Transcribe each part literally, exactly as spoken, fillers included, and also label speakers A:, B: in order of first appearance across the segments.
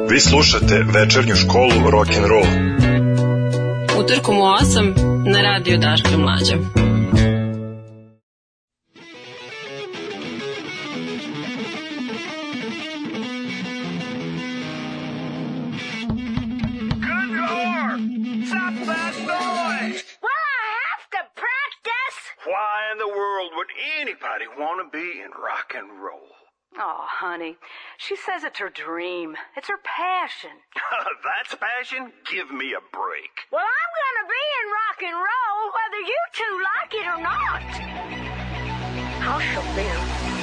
A: Vi slušate večernju školu rock'n'roll.
B: Utorkom u osam na radiju Daško i Mlađa.
C: Why in the world would anybody want to be in rock and roll?
D: Oh, honey, she says it's her dream. It's her passion.
C: That's passion? Give me a break.
D: Well, I'm going to be in rock and roll whether you two like it or not. How she'll feel.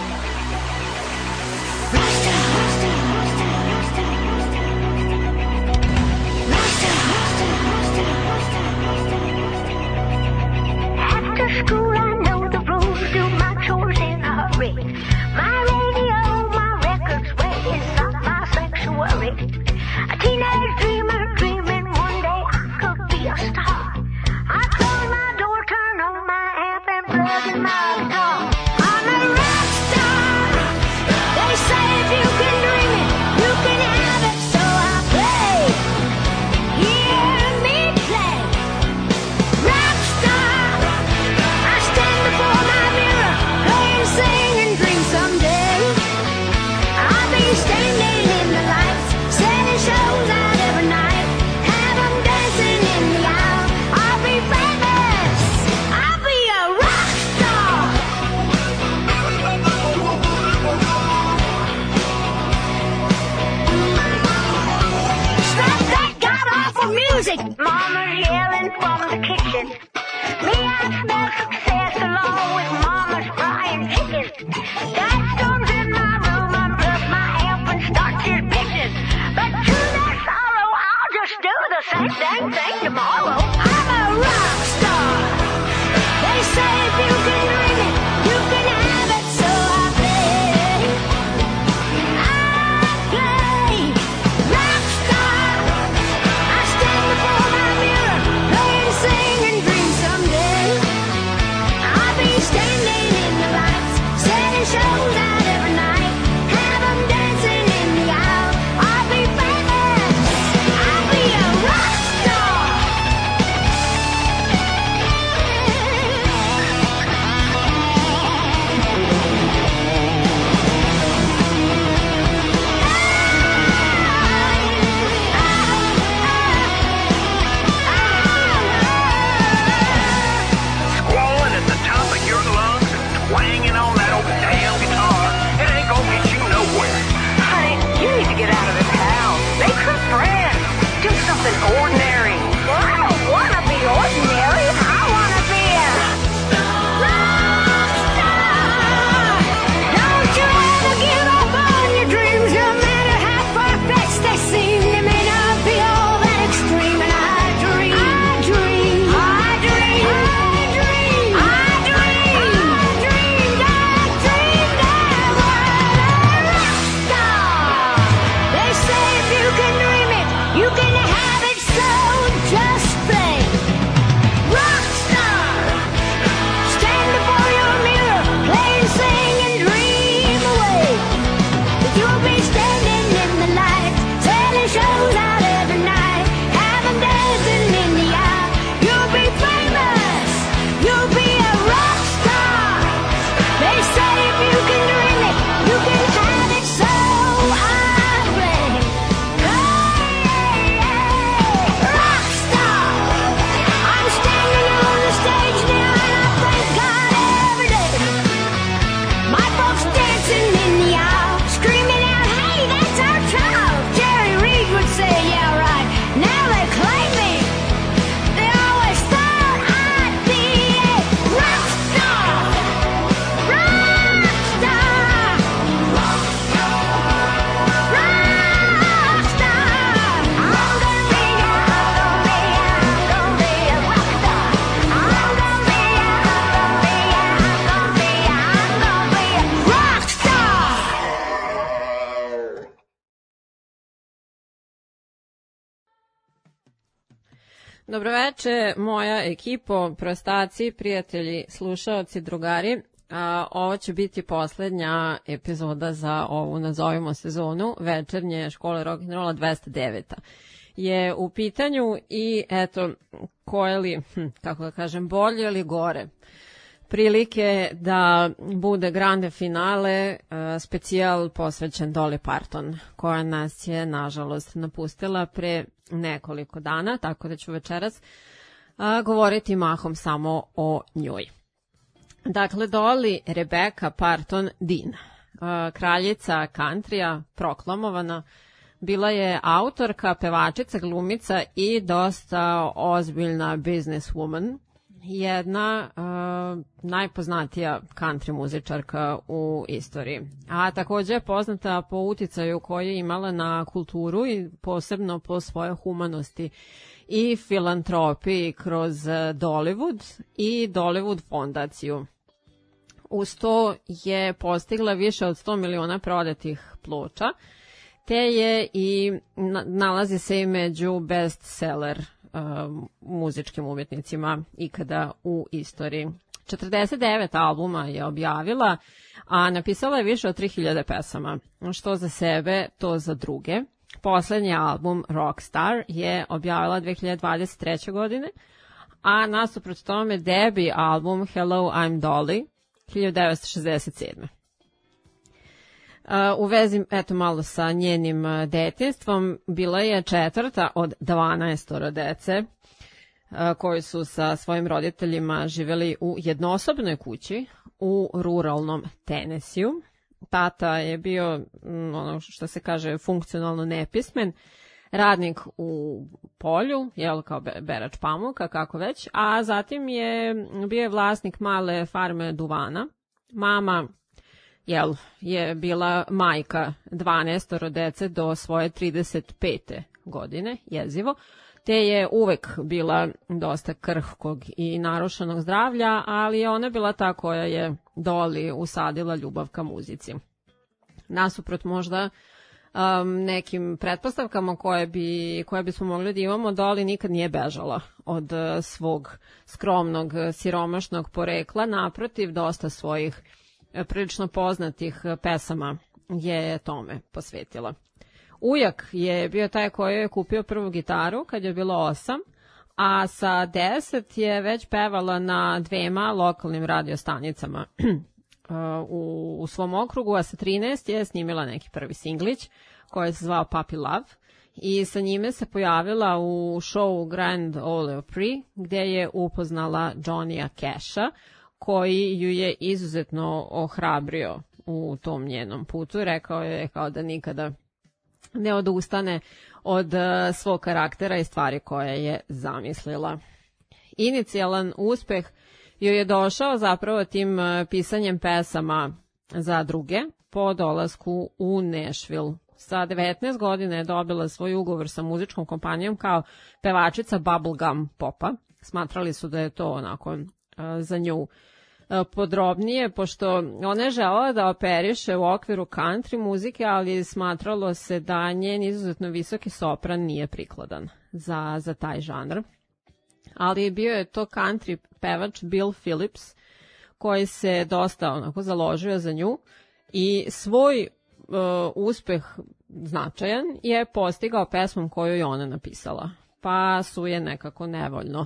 D: After school, I know the rules, do my chores in a hurry. My radio, my records, where is not my sanctuary. A teenage dreamer dreaming one day I could be a star. I close my door, turn on my amp and plug in my guitar. I'm a rock star. They say if you can dream it, you can have it, so I play. Hear me play. Rock star. I stand before my mirror, play and sing and dream someday. I'll be standing in the lights, setting shows out every night. Have them dancing in the aisle. I'll be famous. I'll be a rock star. Stop that god awful music! Mama's yelling from the kitchen. Me, I smell success along with Mama's frying chicken. Dad comes in my room, unplug my amp and starts his business. But to their sorrow, I'll just do the same dang thing tomorrow. I'm a rock star. They say if you can dream it, you can have it, so I play. I play rock star. I stand before my mirror, play and sing and dream someday. I'll be standing in the lights, setting shows out every night. Have them dancing in the aisle. I'll be famous. I'll be a rock star.
C: Squalling at the top of your lungs and twanging on that old damn guitar. It ain't gonna get you nowhere.
D: Honey, you need to get out of this house. Make some friends. Do something ordinary. Well, I don't want to be ordinary. I want to be a rock star. Don't you ever give up on your dreams, no matter how far-fetched they seem. They may not be all that extreme, and I dream. I dream. I dream. I dream. I dream. I dreamed. I dreamed I was a rock star. They say if you can dream it, you can have it, so just play. Rock star. Stand before your mirror, play and sing and dream away. You'll be standing in the light, selling shows out every night. Have them dancing in the aisle. You'll be famous. You'll be a rock star. They say if you can dream it, you can have it, so I play. Hey, hey, rock star. I'm standing on the stage now and I thank God every day. My folks dancing in the aisle, screaming out, hey, that's our child. Jerry Reed would say, yeah, right. Now they claim me. They always thought I'd be a rock star. Rock star. Rock star. Rock star. I'm gonna be a, I'm gonna be a, I'm gonna be a rock star. I'm gonna be a, I'm gonna be a, I'm gonna be a, I'm gonna be a rock star.
B: Dobroveče, moja ekipo, prostaci, prijatelji, slušaoci, drugari. A, ovo će biti poslednja epizoda za ovu, nazovimo sezonu, večernje škole rock'n'rolla dvesta deveta. Je u pitanju i eto, koje li, hm, kako da kažem, bolje ili gore prilike da bude grande finale, uh, specijal posvećen Dolly Parton, koja nas je, nažalost, napustila pre nekoliko dana, tako da ću večeras uh, govoriti mahom samo o njoj. Dakle, Dolly Rebecca Parton Dean, uh, kraljica countrya, proklamovana, bila je autorka, pevačica, glumica i dosta ozbiljna businesswoman, jedna uh, najpoznatija country muzičarka u istoriji. A takođe je poznata po uticaju koji je imala na kulturu i posebno po svojoj humanosti i filantropiji kroz Dollywood i Dollywood fondaciju. Uz to je postigla više od sto miliona prodatih ploča, te je i nalazi se i među bestseller Uh, muzičkim umjetnicima ikada u istoriji. četrdeset devet albuma je objavila, a napisala je više od tri hiljade pesama, što za sebe, to za druge. Poslednji album Rockstar je objavila dve hiljade dvadeset treće. godine, a nasuprot tome debi album Hello, I'm Dolly hiljadu devetsto šezdeset sedme. Uh, u vezi, eto malo sa njenim detinjstvom, bila je četvrta od dvanaestoro dece uh, koji su sa svojim roditeljima živeli u jednosobnoj kući u ruralnom Tenesiju. Tata je bio, mm, ono što se kaže, funkcionalno nepismen, radnik u polju, jel, kao berač pamuka, kako već, a zatim je bio je vlasnik male farme duvana. Mama Jel, je bila majka dvanaestoro dece do svoje trideset pete. godine, jezivo, te je uvek bila dosta krhkog i narušenog zdravlja, ali ona je bila ta koja je Dolly usadila ljubav ka muzici. Nasuprot možda um, nekim pretpostavkama koje bi, koje bismo mogli da imamo, Dolly nikad nije bežala od uh, svog skromnog, siromašnog porekla, naprotiv, dosta svojih prilično poznatih pesama je tome posvetila. Ujak je bio taj koji je kupio prvu gitaru kad je bilo osam, a sa deset je već pevala na dvema lokalnim radiostanicama u, u svom okrugu, a sa trinaest je snimila neki prvi singlić koji se zvao Puppy Love i sa njime se pojavila u šovu Grand Ole Opry, gde je upoznala Johnnya Casha, koji ju je izuzetno ohrabrio u tom njenom putu. Rekao je kao da nikada ne odustane od svog karaktera i stvari koje je zamislila. Inicijalan uspeh joj je došao zapravo tim pisanjem pesama za druge po dolasku u Nashville. Sa devetnaest godina je dobila svoj ugovor sa muzičkom kompanijom kao pevačica bubblegum popa. Smatrali su da je to onako za nju podrobnije, pošto ona je želela da operiše u okviru country muzike, ali smatralo se da njen izuzetno visoki sopran nije prikladan za, za taj žanr. Ali bio je to country pevač Bill Phillips koji se dosta onako založio za nju i svoj uh, uspeh značajan je postigao pesmom koju je ona napisala. Pa su je nekako nevoljno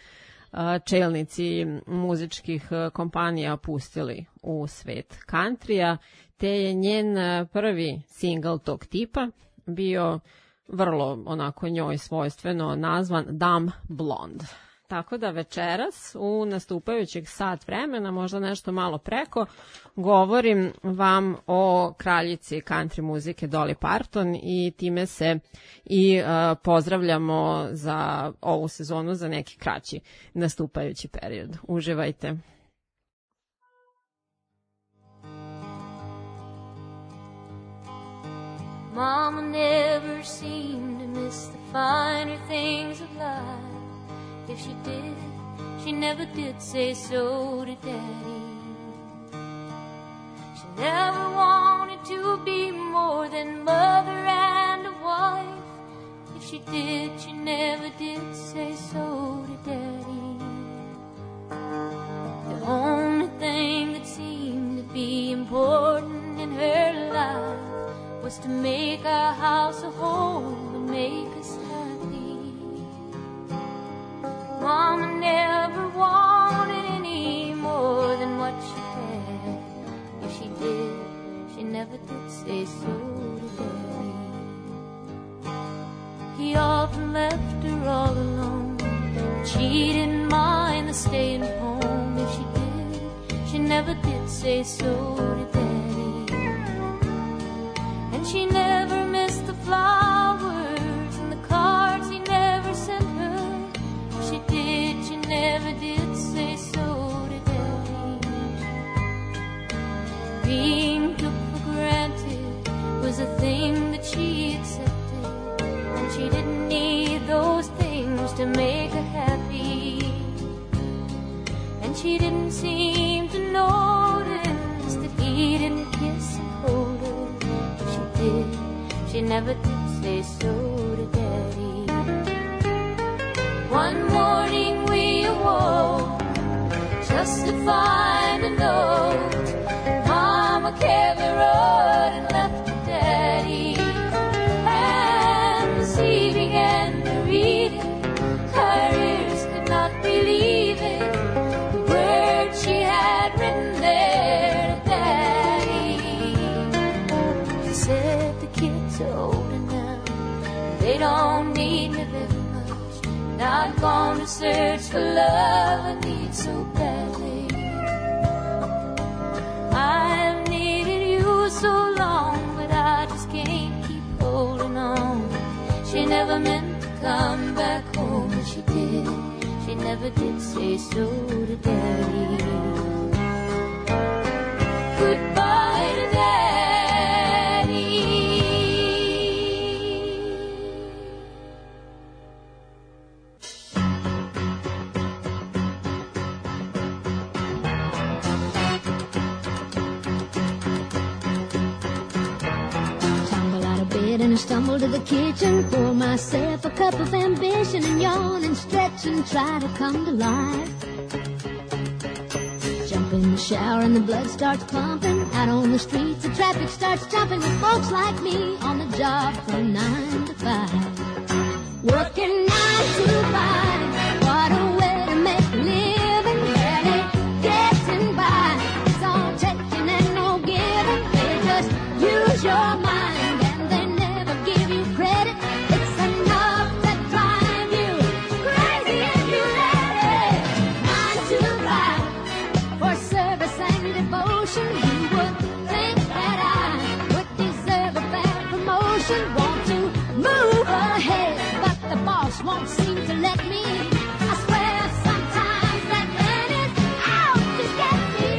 B: čelnici muzičkih kompanija pustili u svet countrya, te je njen prvi singl tog tipa bio vrlo onako njoj svojstveno nazvan Dumb Blonde. Tako da večeras u nastupajućeg sat vremena, možda nešto malo preko, govorim vam o kraljici country muzike Dolly Parton i time se i uh, pozdravljamo za ovu sezonu za neki kraći nastupajući period. Uživajte.
E: Mama never seemed to miss the finer things of life. If she did, she never did say so to Daddy. She never wanted to be more than mother and a wife. If she did, she never did say so to Daddy. The only thing that seemed was to make our house a home and make us happy. Mama never wanted any more than what she had. If she did, she never did say so to Daddy. He often left her all alone, but she didn't mind the staying home. If she did, she never did say so to Daddy. And she never missed the flowers and the cards he never sent her. If she did, she never did say so to Daddy. Being took for granted was a thing that she accepted, and she didn't need those things to make her happy. And she didn't seem to notice that he didn't kiss and hold her. If she did, she never did say so to Daddy. One morning we awoke just to find a note. Mama carried the road and left for Daddy. And as he began to read it, her ears could not believe it. The words she had written there to Daddy. She said the kids are older now, they don't need me very much. Now I'm going to search for love I need so badly. I've needed you so long, but I just can't keep holding on. She never meant to come back home, but she did. She never did say so to Daddy. Goodbye to Daddy.
F: And I stumble to the kitchen, pour myself a cup of ambition, and yawn and stretch and try to come to life. Jump in the shower and the blood starts pumping. Out on the streets the traffic starts jumping, with folks like me on the job from nine to five. Working nine to five, what a way to make a living. Barely getting by, it's all taking and no giving. They just use your mind. Won't seem to let me. I swear sometimes that man is out to get me.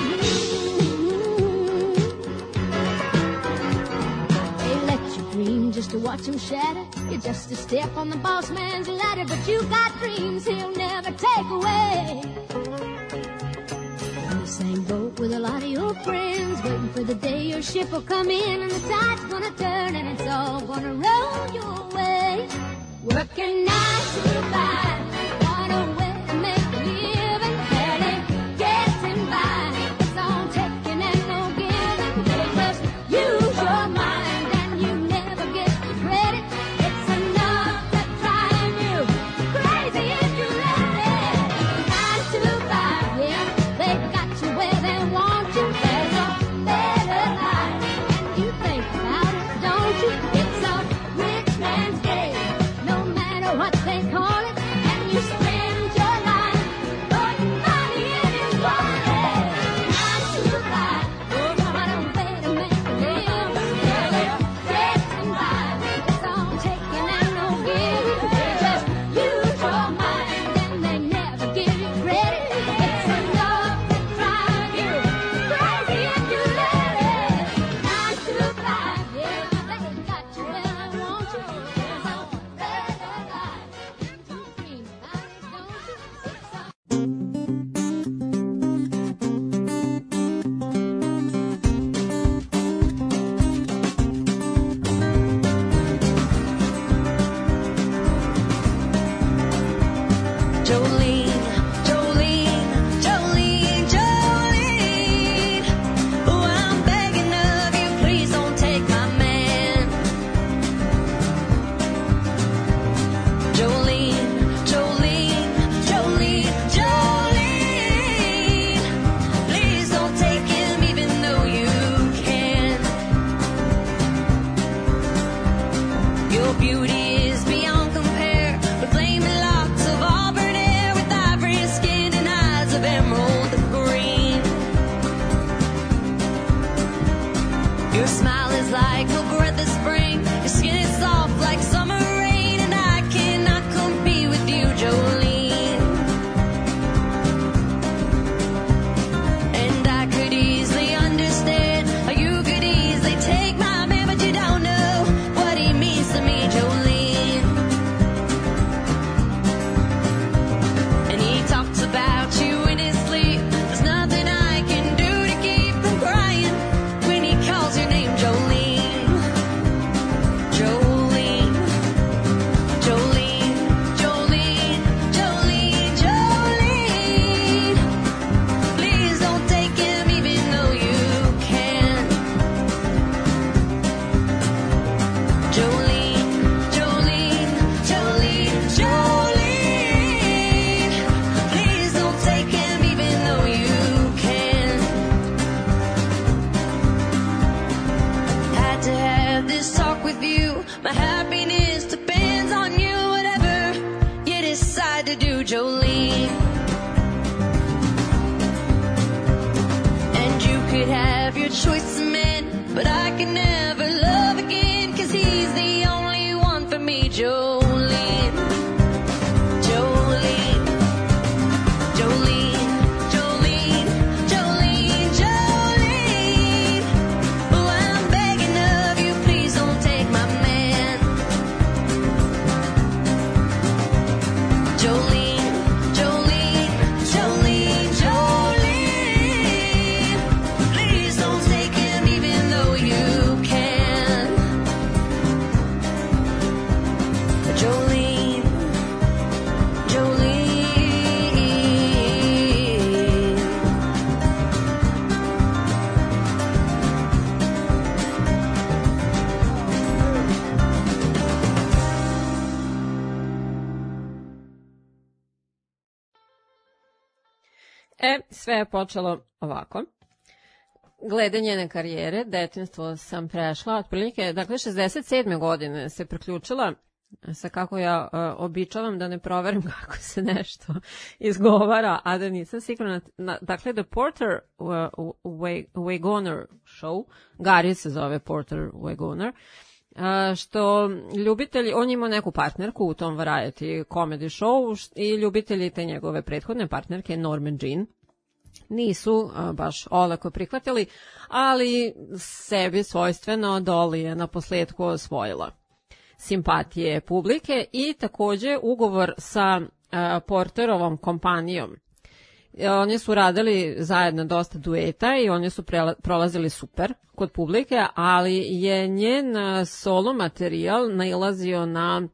F: They let you dream just to watch him shatter. You're just a step on the boss man's ladder, but you got dreams he'll never take away. In the same boat with a lot of your friends, waiting for the day your ship will come in, and the tide's gonna turn and it's all gonna roll your way. Working nine to five, what a way to make a living. Barely getting by, it's all taking and no giving. They just use your mind and you never get the credit. It's enough to drive you crazy if you let it. Nine to five, yeah, they got you where they want you. There's a better life, and you think about it, don't you? It's a rich man's day, what they call it, and
G: Your beauty is beyond compare, with flaming locks of auburn hair, with ivory skin and eyes of emerald green. Your smile is like a breath of spring, your skin is soft like summer rain, and I cannot compete with you, Jolene. And I could easily understand how you could easily take my man, but you don't know what he means to me, Jolene. And he talks about you in his sleep. There's nothing I can do to keep from crying when he calls your name, Jolene. Jolene. Jolene. Jolene. Jolene. Jolene. Please don't take him even though you can. Jolene. Jolene. Jolene. Jolene. Please don't take him even though you can. Had to have this talk with you. My happiness depends on you, whatever you decide to do, Jolene. And you could have your choice of men, but I can never love again, 'cause he's the only one for me, Jolene. Jolene. Jolene. Jolene. Jolene. Jolene. Oh, I'm begging of you, please don't take my man. Jolene. Jolene. Jolene. Jolene. Please don't take him even though you can. Jolene. Jolene.
B: E, sve je počelo ovako. Glede njene karijere, detinjstvo sam prešla, otprilike, dakle, šezdeset sedme godine se priključila, sa kako ja uh, običavam da ne proverim kako se nešto izgovara, a da nisam sigurna. Na, dakle, The Porter uh, Wagoner Show, Gary se zove Porter Wagoner, Uh, što ljubitelji, on ima neku partnerku u tom variety comedy show i ljubitelji te njegove prethodne partnerke Norma Jean nisu uh, baš olako prihvatili, ali sebi svojstveno Dolly je na posledku osvojila simpatije publike i takođe ugovor sa uh, Porterovom kompanijom. Oni su radili zajedno dosta dueta i oni su prela, prolazili super kod publike, ali je njen solo materijal nailazio na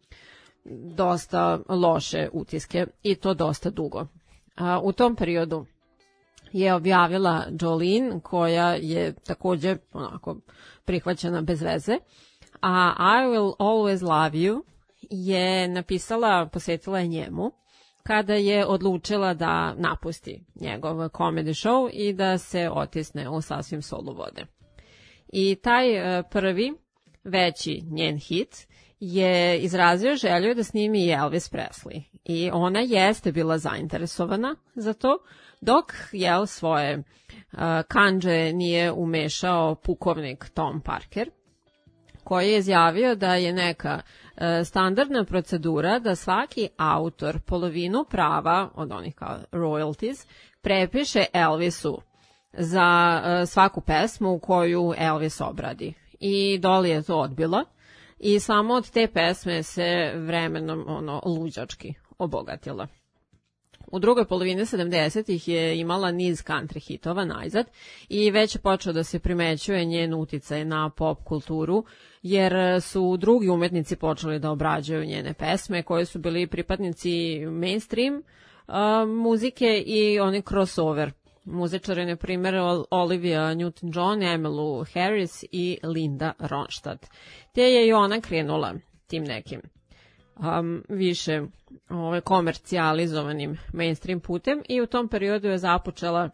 B: dosta loše utiske i to dosta dugo. A, u tom periodu je objavila Jolene, koja je takođe onako prihvaćena bez veze, a I Will Always Love You je napisala, posvetila je njemu, kada je odlučila da napusti njegov comedy show i da se otisne u sasvim solo vode. I taj prvi, veći njen hit je izrazio želju da snimi i Elvis Presley. I ona jeste bila zainteresovana za to, dok jel svoje uh, kandže nije umešao pukovnik Tom Parker, koji je izjavio da je neka e, standardna procedura da svaki autor polovinu prava od onih kao royalties prepiše Elvisu za e, svaku pesmu koju Elvis obradi. I Dolly je to odbila i samo od te pesme se vremenom ono luđački obogatila. U drugoj polovini sedamdesetih je imala niz country hitova najzad i već je počeo da se primećuje njen uticaj na pop kulturu, jer su drugi umetnici počeli da obrađuju njene pesme koji su bili pripadnici mainstream uh, muzike i oni crossover muzičari, na primjer Olivia Newton-John, Emmylou Harris i Linda Ronstadt. Te je i ona krenula tim nekim um, više ove, komercijalizovanim mainstream putem i u tom periodu je započela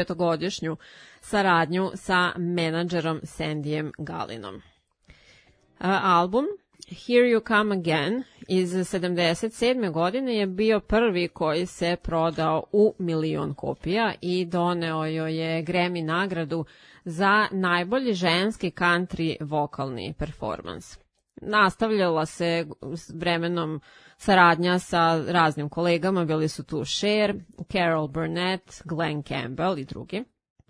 B: dvadesetpetogodišnju saradnju sa menadžerom Sandyjem Gallinom. album Here You Come Again iz sedamdeset sedme. godine je bio prvi koji se prodao u milion kopija i doneo joj je Grammy nagradu za najbolji ženski country vokalni performans. Nastavljala se s vremenom saradnja sa raznim kolegama, bili su tu Cher, Carol Burnett, Glenn Campbell i drugi.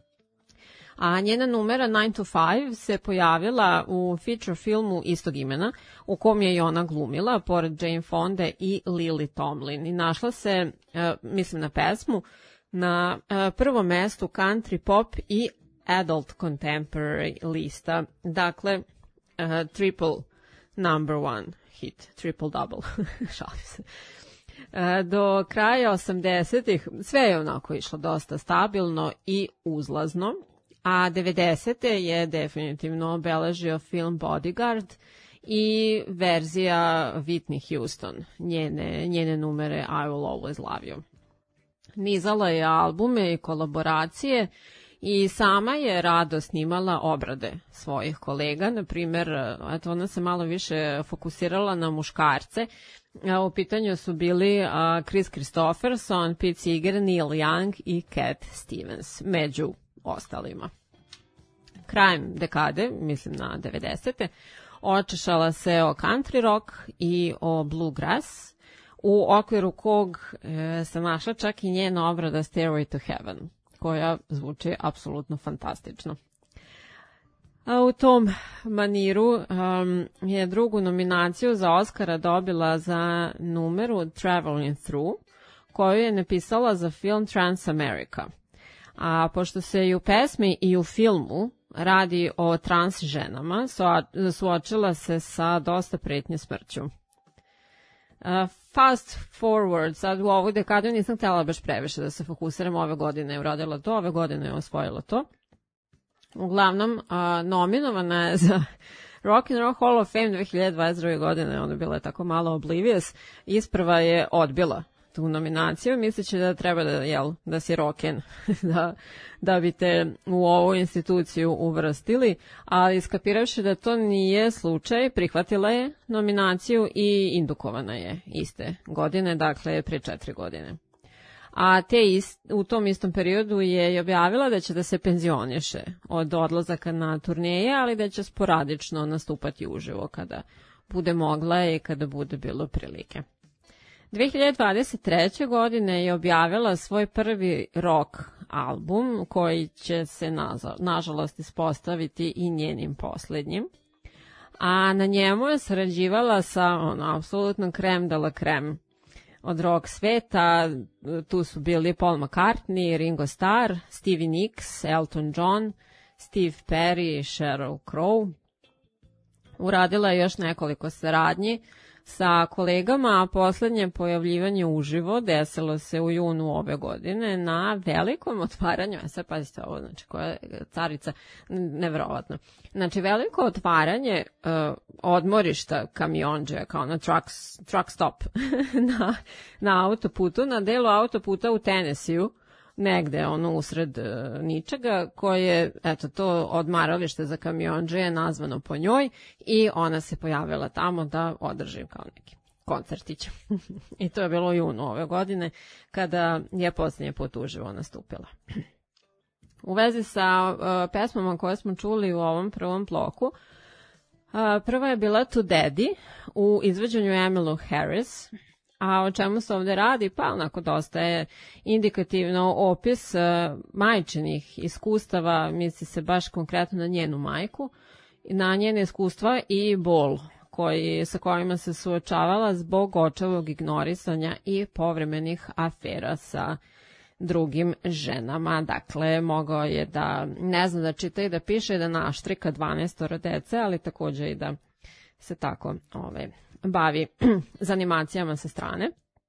B: A njena numera nine to five se pojavila u feature filmu istog imena, u kom je i ona glumila, pored Jane Fonde i Lily Tomlin. I našla se, uh, mislim na pesmu, na uh, prvom mestu country pop i adult contemporary lista. Dakle, uh, triple number one hit, triple double, šalim se. Uh, do kraja osamdesetih sve je onako išlo dosta stabilno i uzlazno, a devedesete. je definitivno obeležio film Bodyguard i verzija Whitney Houston, njene, njene numere I Will Always Love You. Nizala je albume i kolaboracije i sama je rado snimala obrade svojih kolega. Na primjer, eto, ona se malo više fokusirala na muškarce. U pitanju su bili Chris Christopherson, Pete Seeger, Neil Young i Cat Stevens, među ostalima. Krajem dekade, mislim na devedesete. očešala se o country rock i o bluegrass, u okviru kog e, se našla čak i njena obrada Stairway to Heaven, koja zvuči apsolutno fantastično. A u tom maniru um, je drugu nominaciju za Oscara dobila za numeru Traveling Through, koju je napisala za film Transamerica. A pošto se i u pesmi i u filmu radi o trans ženama, suočila se sa dosta pretnje smrću. Uh, fast forward, sad u ovu dekadu nisam htjela baš previše da se fokusiram, ove godine je uradila to, ove godine je osvojila to. Uglavnom, uh, nominovana je za Rock and Roll Hall of Fame dve hiljade dvadeset druge. godine, ona je bila tako malo oblivious, isprva je odbila tu nominaciju, misleći da treba da, jel, da si rocken, da, da bi te u ovu instituciju uvrstili, ali iskapiravši da to nije slučaj, prihvatila je nominaciju i indukovana je iste godine, dakle pre četiri godine. A te ist, u tom istom periodu je objavila da će da se penzioniše od odlazaka na turneje, ali da će sporadično nastupati uživo kada bude mogla i kada bude bilo prilike. dve hiljade dvadeset treće. godine je objavila svoj prvi rock album, koji će se nažalost ispostaviti i njenim posljednjim. A na njemu je sarađivala sa ono, apsolutno krem de la krem od rock sveta. Tu su bili Paul McCartney, Ringo Starr, Stevie Nicks, Elton John, Steve Perry i Sheryl Crow. Uradila je još nekoliko saradnji sa kolegama, a poslednje pojavljivanje uživo desilo se u junu ove godine na velikom otvaranju, a sad pazite ovo, znači koja je carica, nevjerovatno. Znači veliko otvaranje uh, odmorišta kamionđe, kao na truck, truck stop na, na autoputu, na delu autoputa u Tennessee-u, negde ono usred uh, ničega, koje, eto, to odmaralište za kamionđe je nazvano po njoj i ona se pojavila tamo da održi kao neki koncertić. I to je bilo u junu ove godine, kada je posljednje put uživo nastupila. U vezi sa uh, pesmama koje smo čuli u ovom prvom bloku, uh, prva je bila To Daddy u izvođenju Emmylou Harris. A o čemu se ovdje radi? Pa onako dosta je indikativno opis uh, majčinih iskustava, misli se baš konkretno na njenu majku, na njene iskustva i bol koji, sa kojima se suočavala zbog očevog ignorisanja i povremenih afera sa drugim ženama. Dakle, mogao je da, ne znam, da čita i da piše, da naštrika dvanaestoro dece, ali također i da se tako ove, bavi zanimacijama sa strane.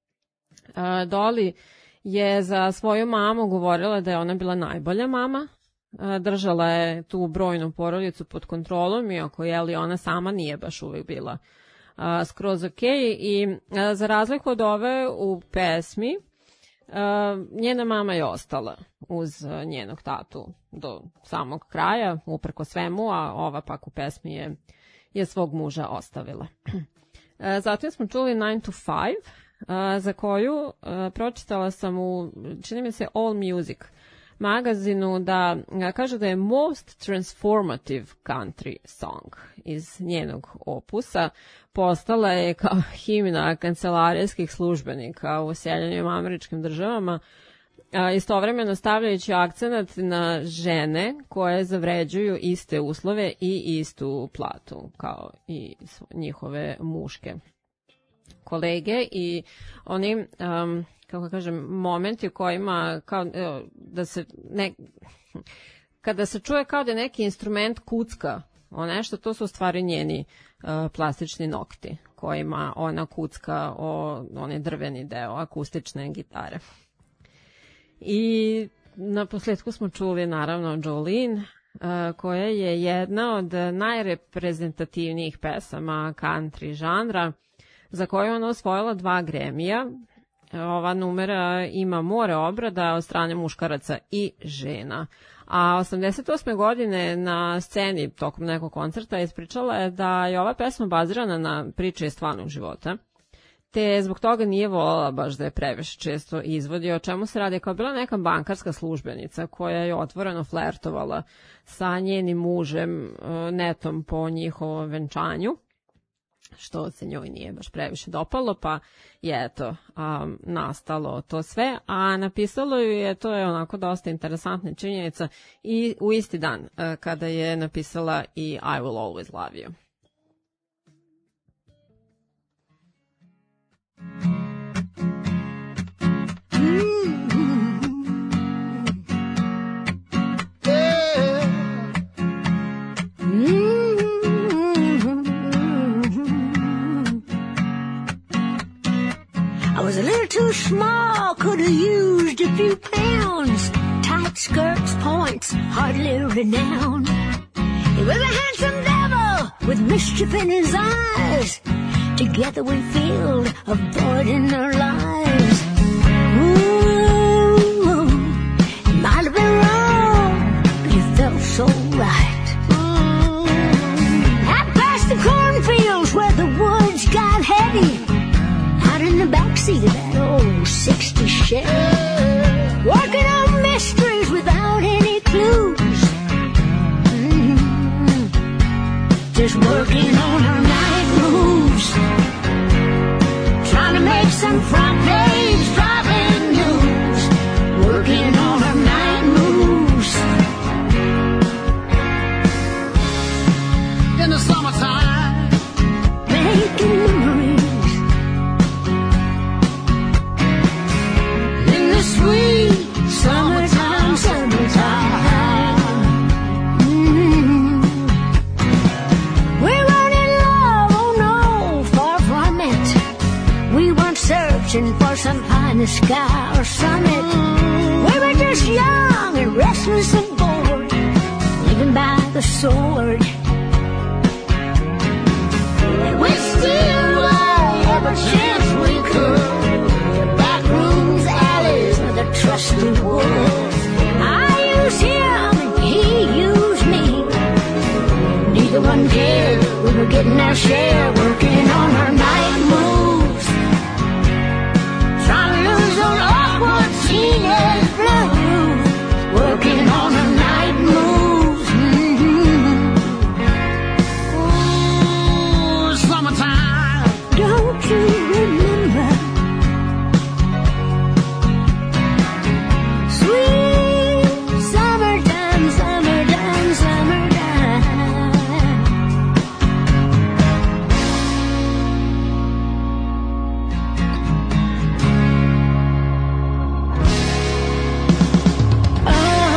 B: Dolly je za svoju mamu govorila da je ona bila najbolja mama, držala je tu brojnu porodicu pod kontrolom, iako je li ona sama nije baš uvijek bila skroz ok, i za razliku od ove u pesmi, njena mama je ostala uz njenog tatu do samog kraja, uprko svemu, a ova pak u pesmi je je svog muža ostavila. Zatim smo čuli nine to five, za koju pročitala sam u, čini mi se, All Music magazinu, da kaže da je most transformative country song iz njenog opusa. Postala je kao himna kancelarijskih službenika u Sjedinjenim Američkim Državama, istovremeno stavljajući akcenat na žene koje zavređuju iste uslove i istu platu kao i njihove muške kolege. I oni, um, kako kažem, momenti u kojima kao, da se ne, kada se čuje kao da je neki instrument kucka o nešto, to su u stvari njeni uh, plastični nokti kojima ona kucka o onaj drveni deo akustične gitare. I na posljedku smo čuli naravno Jolene, uh, koja je jedna od najreprezentativnijih pesama country žanra, za koju ona osvojila dva Grammy-a. Ova numera ima more obrada od strane muškaraca i žena. A osamdeset osme godine na sceni tokom nekog koncerta ispričala je da je ova pesma bazirana na priče iz stvarnog života, te zbog toga nije voljela baš da je previše često izvodi. O čemu se radi? Kao bila neka bankarska službenica koja je otvoreno flertovala sa njenim mužem netom po njihovom venčanju, što se njoj nije baš previše dopalo, pa je eto um, nastalo to sve, a napisalo ju je, to je onako dosta interesantna činjenica, i u isti dan uh, kada je napisala i I Will Always Love You.
F: I was a little too small, could have used a few pounds. Tight skirts, points, hardly renowned. He was a handsome devil with mischief in his eyes. Together we filled a void in our lives. Ooh, it might have been wrong, but it felt so right. I passed the cornfields where the woods got heavy, out in the backseat of that old sixty Chevy, working on mysteries without any clues. Mm-hmm. Just working on our night moves, trying to make some front page driving news. Working on our night moves. In the summertime, making memories. In the sweet summertime, summertime. Mm-hmm. We weren't in love, oh no, far from it. We weren't searching for some pie in the sky or summit. We were just young and restless and bored, living by the sword. And we still love every chance we could. The back rooms, alleys, or the trusted woods. I used him and he used me. Neither one cared, we were getting our share, working on our night moves. Trying to lose those awkward teenage blues. Working on our night moves. Mm-hmm. Ooh, summertime. Don't you remember? Sweet summertime, summertime, summertime. Oh,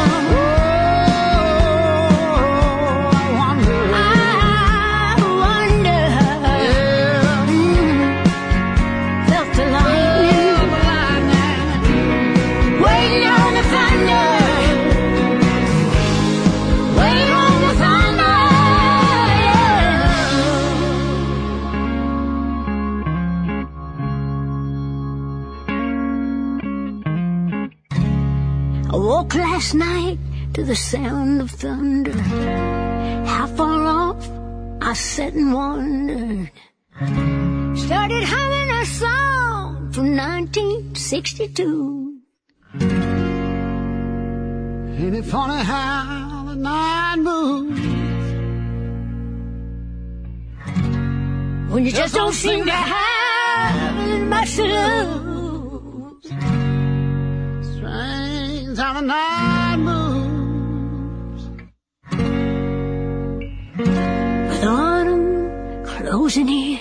F: I wonder, I wonder. Mm, felt the lightning, waiting on the thunder, waiting on the thunder. I woke last night to the sound of thunder. How far off? I sat and wondered. Started humming a song from nineteen sixty-two. Ain't it funny how the night moves when you just don't seem to have much to lose? Strange how the night moves with autumn closing in.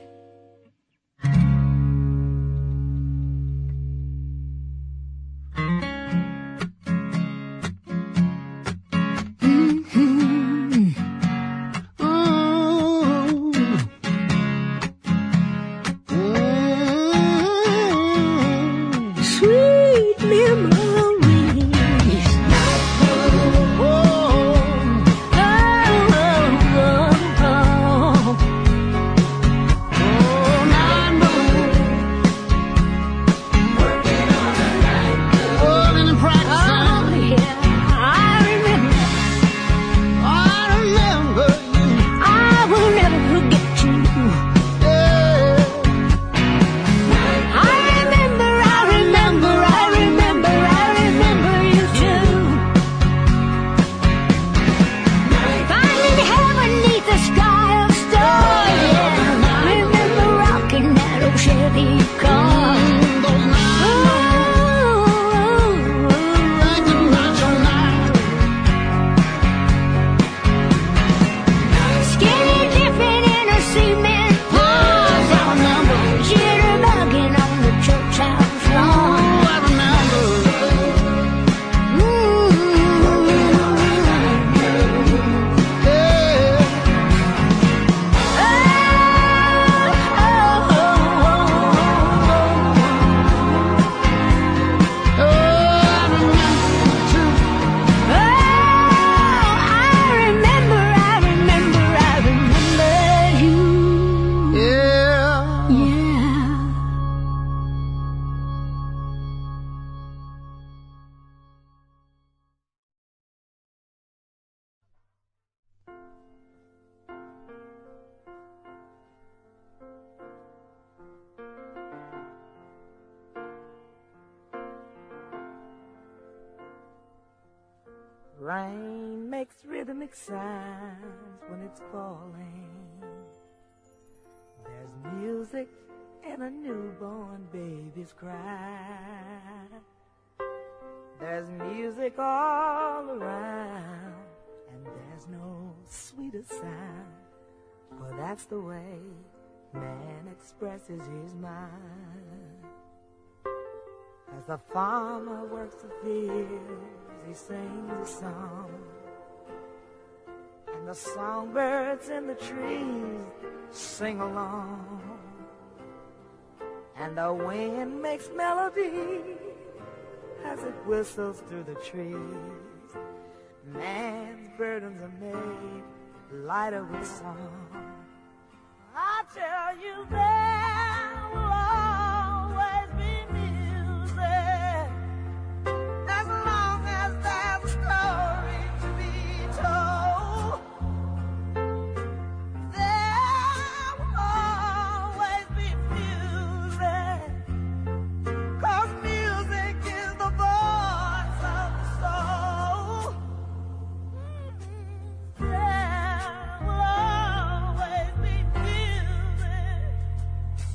H: Rain makes rhythmic sounds when it's falling. There's music in a newborn baby's cry. There's music all around, and there's no sweeter sound, for that's the way man expresses his mind. As the farmer works the fields, he sings a song, and the songbirds in the trees sing along, and the wind makes melody as it whistles through the trees. Man's burdens are made lighter with song. I tell you there will always be music as long as there's a story to be told. There will always be music, 'cause music is the voice of the soul. There will always be music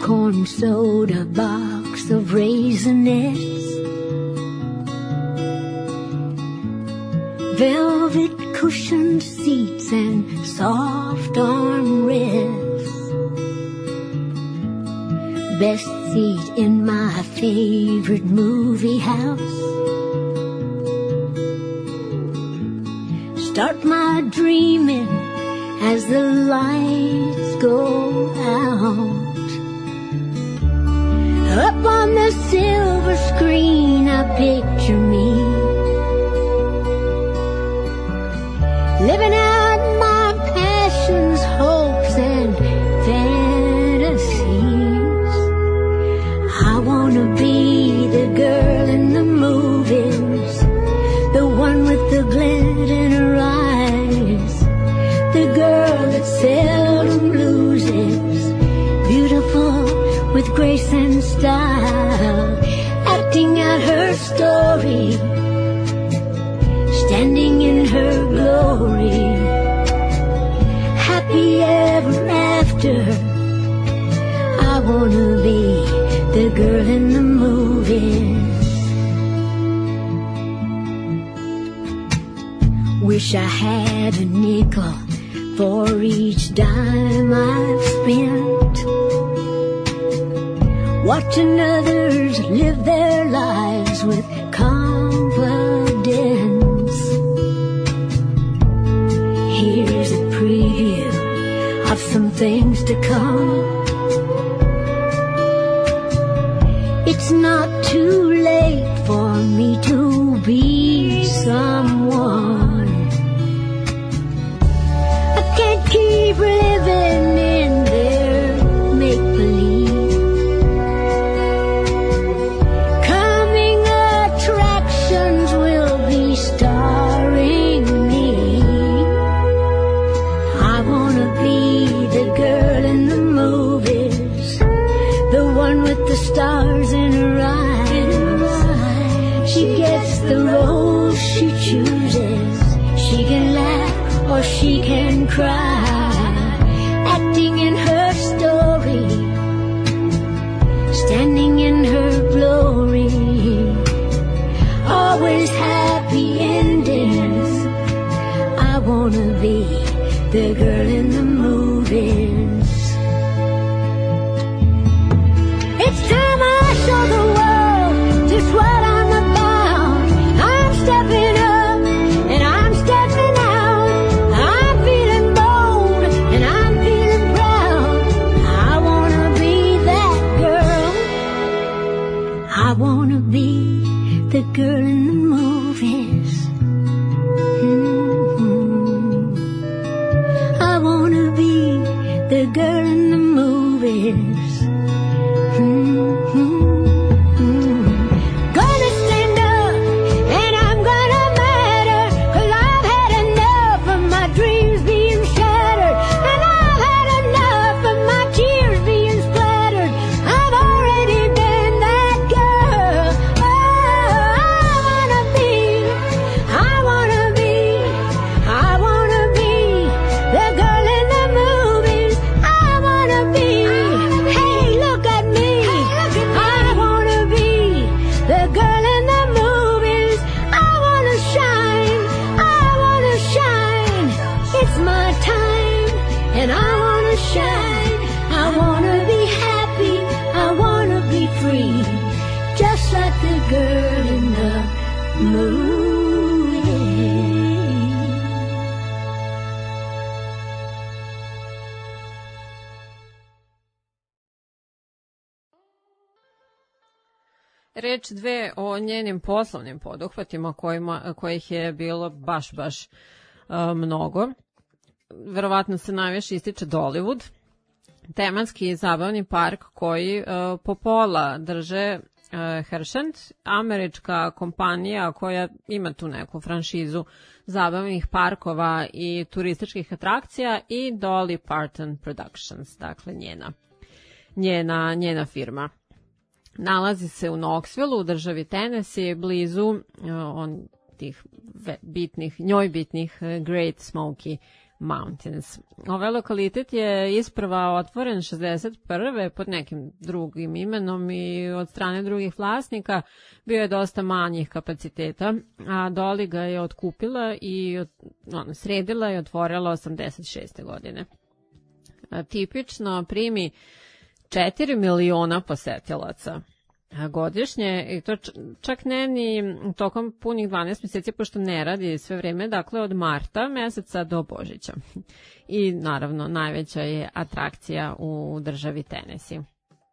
F: corn soda box of raisinets, velvet cushioned seats and soft armrests, best seat in my favorite movie house. Start my dreaming as the lights go out. Up on the silver screen I picture me, living out my passions, hopes, and fantasies. I wanna be the girl in the movies, the one with the glint in her eyes, the girl that seldom loses, beautiful with grace and style, acting out her story, standing in her glory, happy ever after. I wanna be the girl in the movies. Wish I had a nickel for each dime I've spent, watching others live their lives with confidence. Here's a preview of some things to come. It's not too late for me to be someone. I can't keep living in their make-believe. Coming attractions will be starring me. I wanna be the girl in the movies, the one with the stars in her eyes. She gets the role she chooses. She can laugh or she can cry, acting in her story, standing in her glory. Always happy endings. I wanna be the girl in the movies. It's time I show the world just what I'm about. I'm stepping up and I'm stepping out. I'm feeling bold and I'm feeling proud. I wanna be that girl. I wanna be the girl in the movies. Mm-hmm. I wanna be the girl in the movies. Mm-hmm. Gonna stand up and I'm gonna matter, 'cause I've had enough of my dreams being shattered, and I've had enough of my tears being splattered. I've already been that girl. Oh, I wanna be, I wanna be, I wanna be the girl in the movies. I wanna be, hey, look at me. I wanna be the girl in the movies. I wanna shine, I wanna shine. It's my time and I wanna shine. I wanna be happy, I wanna be free, just like the girl in the movie.
B: Reč dve o njenim poslovnim poduhvatima kojima, kojih je bilo baš, baš uh, mnogo. Verovatno se najviše ističe Dollywood, tematski zabavni park koji uh, po pola drže uh, Hershend, američka kompanija koja ima tu neku franšizu zabavnih parkova i turističkih atrakcija, i Dolly Parton Productions, dakle njena, njena, njena firma. Nalazi se u Knoxville, u državi Tennessee, blizu uh, on tih bitnih, njoj bitnih uh, Great Smoky Mountains. Ovaj lokalitet je isprva otvoren šezdeset prve pod nekim drugim imenom i od strane drugih vlasnika bio je dosta manjih kapaciteta, a Dolly ga je otkupila i ono, sredila i otvorila osamdeset šeste godine. A, tipično primi četiri miliona posetilaca godišnje i to čak ne ni tokom punih dvanaest mjeseci pošto ne radi sve vreme, dakle od marta meseca do Božića. I naravno najveća je atrakcija u državi Tennessee.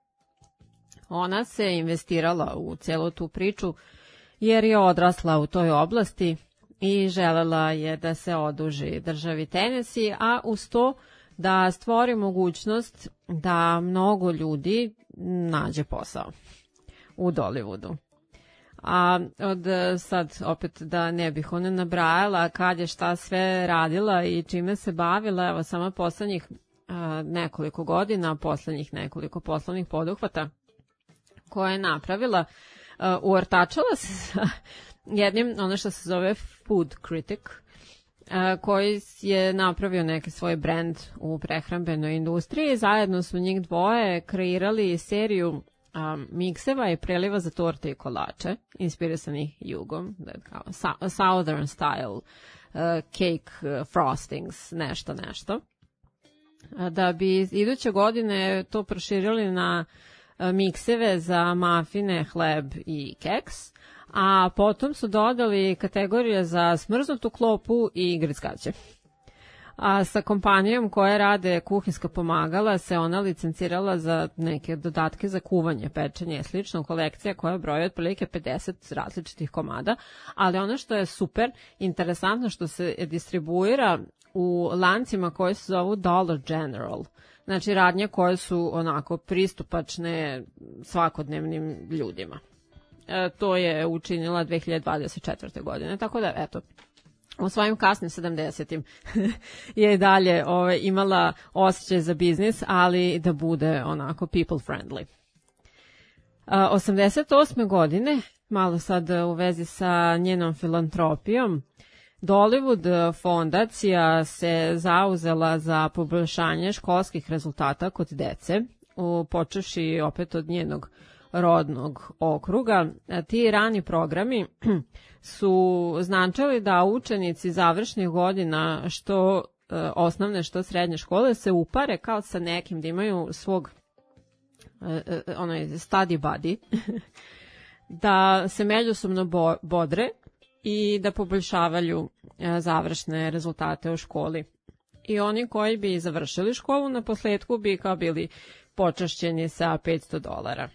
B: Ona se investirala u cijelu tu priču jer je odrasla u toj oblasti i želela je da se oduži državi Tennessee, a uz to da stvori mogućnost da mnogo ljudi nađe posao u Dollywoodu. A od sad opet da ne bih ona nabrajala kad je šta sve radila i čime se bavila, evo samo poslednjih a, nekoliko godina, poslednjih nekoliko poslovnih poduhvata koje je napravila, a, uortačala se sa jednim, ono što se zove food critic, a, koji je napravio neki svoj brand u prehrambenoj industriji. Zajedno su njih dvoje kreirali seriju Um, mikseva i preliva za torte i kolače, inspirisanih jugom, kao sa, southern style uh, cake uh, frostings, nešto, nešto. Uh, da bi iduće godine to proširili na uh, mikseve za mafine, hleb i keks, a potom su dodali kategorije za smrznutu klopu i grickaće. A sa kompanijom koje rade kuhinska pomagala se ona licencirala za neke dodatke za kuvanje, pečenje i slično, kolekcija koja broji otprilike pedeset različitih komada, ali ono što je super interesantno što se distribuira u lancima koji se zovu Dollar General, znači radnje koje su onako pristupačne svakodnevnim ljudima. E, to je učinila dve hiljade dvadeset četvrte. godine, tako da eto, u svojim kasnim sedamdesetim je i dalje ove, imala osjećaj za biznis, ali da bude onako people friendly. A, osamdeset osme. godine, malo sad u vezi sa njenom filantropijom, Dollywood fondacija se zauzela za poboljšanje školskih rezultata kod dece, u, počevši opet od njenog rodnog okruga. Ti rani programi su značili da učenici završnih godina što e, osnovne što srednje škole se upare kao sa nekim da imaju svog e, e, onaj study buddy da se međusobno bo, bodre i da poboljšavaju e, završne rezultate u školi. I oni koji bi završili školu na posledku bi kao bili počašćeni sa petsto dolara.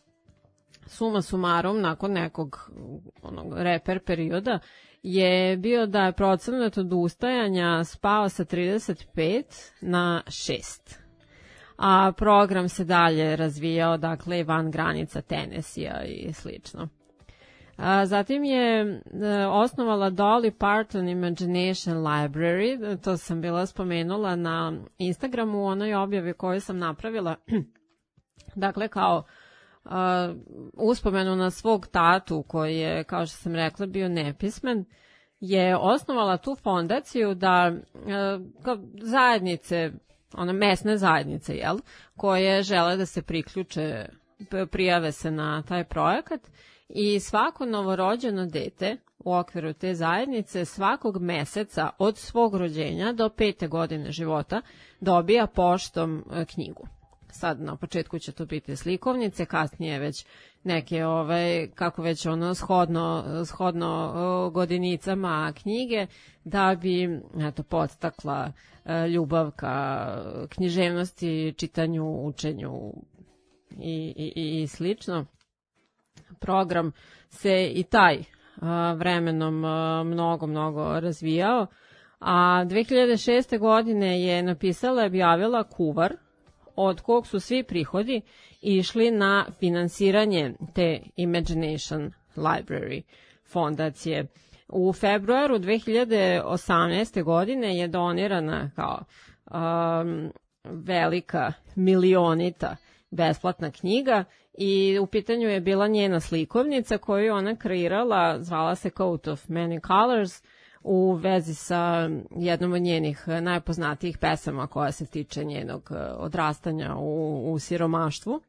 B: Suma sumarum, nakon nekog onog reper perioda, je bio da je procenat odustajanja spao sa trideset pet na šest. A program se dalje razvijao, dakle, van granica Tennessee-a i slično. A, zatim je e, osnovala Dolly Parton Imagination Library, to sam bila spomenula na Instagramu u onoj objavi koju sam napravila, dakle, kao Uh, uspomenu na svog tatu koji je, kao što sam rekla, bio nepismen, je osnovala tu fondaciju da uh, kao zajednice, one mesne zajednice, jel, koje žele da se priključe, prijave se na taj projekat i svako novorođeno dete u okviru te zajednice svakog meseca od svog rođenja do pete godine života dobija poštom uh, knjigu. Sad na početku će to biti slikovnice, kasnije već neke, ovaj, kako već ono, shodno, shodno o, godinicama knjige, da bi, eto, podstakla e, ljubav ka književnosti, čitanju, učenju i, i, i slično. Program se i taj a, vremenom a, mnogo, mnogo razvijao, a dve hiljade šeste. godine je napisala i objavila kuvar od kog su svi prihodi išli na finansiranje te Imagination Library fondacije. U februaru dve hiljade osamnaeste. godine je donirana kao um, velika milionita besplatna knjiga i u pitanju je bila njena slikovnica koju ona kreirala, zvala se Coat of Many Colors, u vezi sa jednom od njenih najpoznatijih pesama koja se tiče njenog odrastanja u, u siromaštvu.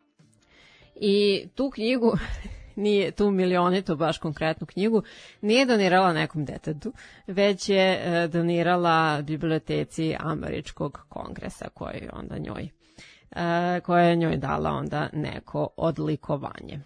B: I tu knjigu, nije tu milionitu baš konkretnu knjigu, nije donirala nekom detetu, već je donirala biblioteci Američkog kongresa koja je onda njoj, koja je njoj dala onda neko odlikovanje.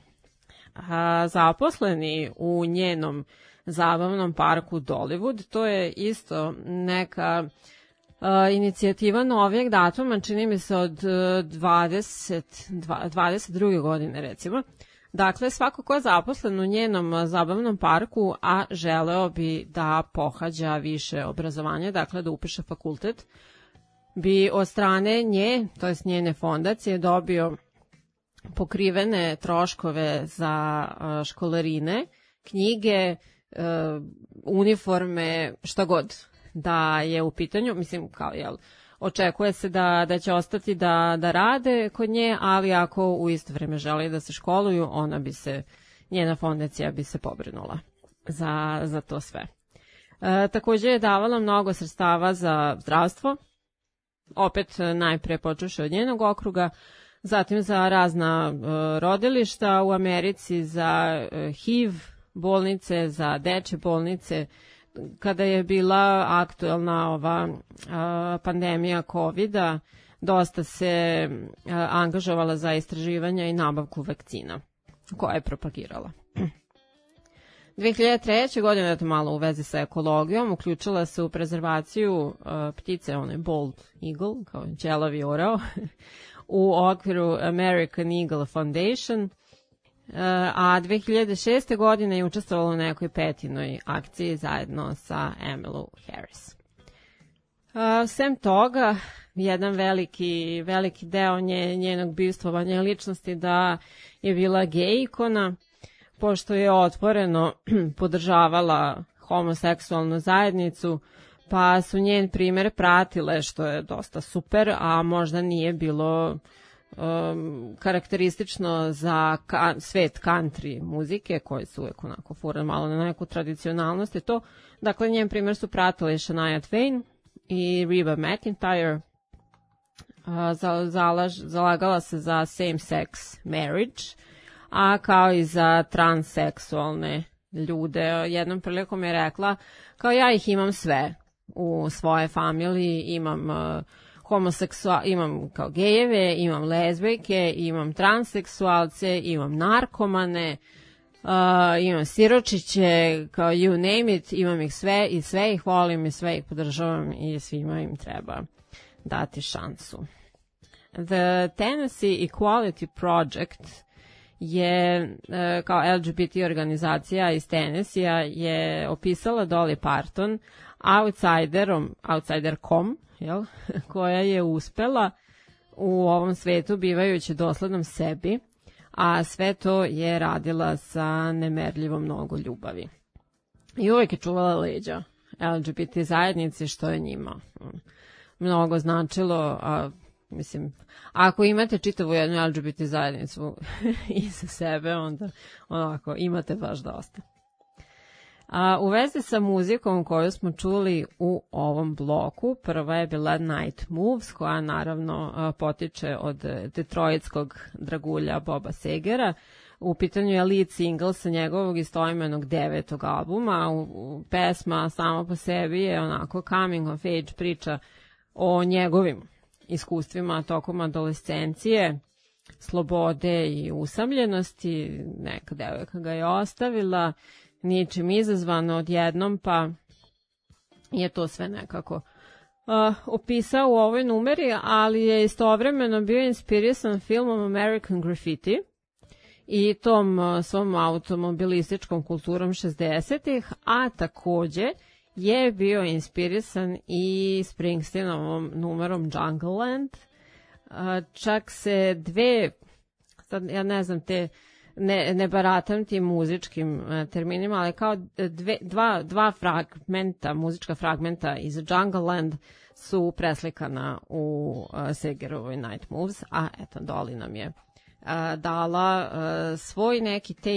B: Zaposleni u njenom zabavnom parku Dollywood, to je isto neka uh, inicijativa novijeg datuma, čini mi se od dvadeset, dvadeset druge godine recimo. Dakle, svako ko je zaposlen u njenom zabavnom parku, a želeo bi da pohađa više obrazovanje, dakle da upiše fakultet, bi od strane nje, to jest njene fondacije, dobio pokrivene troškove za uh, školarine, knjige, Uh, uniforme, šta god da je u pitanju, mislim kao jel, očekuje se da, da će ostati da, da rade kod nje, ali ako u isto vreme želi da se školuju, ona bi se, njena fondacija bi se pobrinula za, za to sve. Uh, također je davala mnogo sredstava za zdravstvo, opet najpre počevši od njenog okruga, zatim za razna uh, rodilišta u Americi, za uh, H I V bolnice, za dečje bolnice. Kada je bila aktuelna ova a, pandemija kovida, dosta se a, angažovala za istraživanja i nabavku vakcina koja je propagirala. dve hiljade treće. godine, to malo u vezi sa ekologijom, uključila se u prezervaciju a, ptice, onaj bald eagle, kao đelavi orao, u okviru American Eagle Foundation, a dve hiljade šeste. godine je učestvovala u nekoj petinoj akciji zajedno sa Emmylou Harris. Sem toga, jedan veliki, veliki deo nje, njenog bivstvovanja ličnosti da je bila gej ikona, pošto je otvoreno podržavala homoseksualnu zajednicu, pa su njen primer pratile, što je dosta super, a možda nije bilo Um, karakteristično za ka, svet country muzike, koji su uvijek onako furali malo na neku tradicionalnost i to. Dakle, njen primjer su pratili Shania Twain i Reba McEntire. Uh, zalaž, zalagala se za same-sex marriage, a kao i za transseksualne ljude. Jednom prilikom je rekla, kao ja ih imam sve u svoje familiji, imam uh, homoseksual, imam kao gejeve, imam lezbijke, imam transseksualce, imam narkomane, uh, imam siročiće, kao you name it, imam ih sve i sve ih volim i sve ih podržavam i svima im treba dati šansu. The Tennessee Equality Project je uh, kao L G B T organizacija iz Tennessee-a je opisala Dolly Parton outsiderom, outsiderkom, jel, koja je uspela u ovom svetu bivajući doslednom sebi, a sve to je radila sa nemerljivo mnogo ljubavi. I uvijek je čuvala leđa L G B T zajednici, što je njima mnogo značilo, a mislim, ako imate čitavu jednu L G B T zajednicu iza sebe, onda onako imate baš dosta. A, u vezi sa muzikom koju smo čuli u ovom bloku, prva je bila Night Moves, koja naravno a, potiče od detroitskog dragulja Boba Segera. U pitanju je lead single sa njegovog istoimenog devetog albuma. U, u, pesma sama po sebi je onako coming of age priča o njegovim iskustvima tokom adolescencije, slobode i usamljenosti. Neka devojka ga je ostavila, ničim izazvano odjednom, pa je to sve nekako uh, opisao u ovoj numeri, ali je istovremeno bio inspirisan filmom American Graffiti i tom uh, svom automobilističkom kulturom šezdesetih, a takođe je bio inspirisan i Springsteenovom numerom Jungleland. Uh, čak se dve, sad ja ne znam te Ne, ne baratam tim muzičkim uh, terminima, ali kao dve, dva, dva fragmenta, muzička fragmenta iz Jungleland su preslikana u uh, Segerovoj Night Moves, a eto, Dolly nam je uh, dala uh, svoj neki take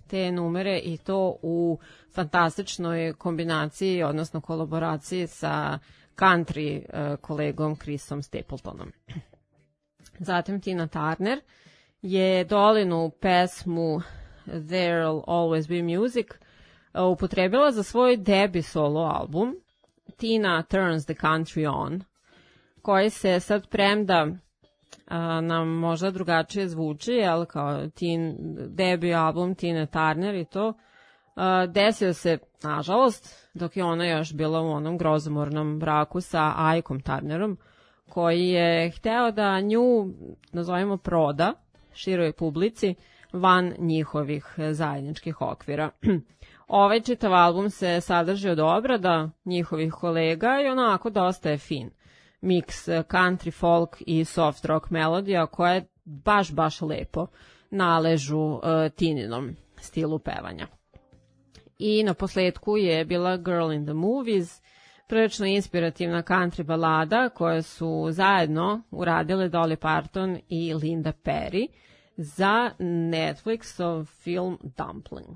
B: te numere i to u fantastičnoj kombinaciji, odnosno kolaboraciji sa country uh, kolegom Chrisom Stapletonom. Zatim Tina Turner je Dolinu pesmu There'll Always Be Music uh, upotrebila za svoj debi solo album Tina Turns the Country On, koji se sad premda a, nam možda drugačije zvuči, jel, kao teen, debi album Tina Turner i to, a, desio se, nažalost, dok je ona još bila u onom grozomornom braku sa Ikeom Turnerom, koji je hteo da nju, nazovimo, proda široj publici van njihovih zajedničkih okvira. Ovaj čitav album se sadrži od obrada njihovih kolega i onako dosta je fin. Miks country, folk i soft rock melodija koje baš, baš lepo naležu uh, Tininom stilu pevanja. I na posledku je bila Girl in the Movies, prilično inspirativna country balada koje su zajedno uradile Dolly Parton i Linda Perry za Netflixov film Dumpling.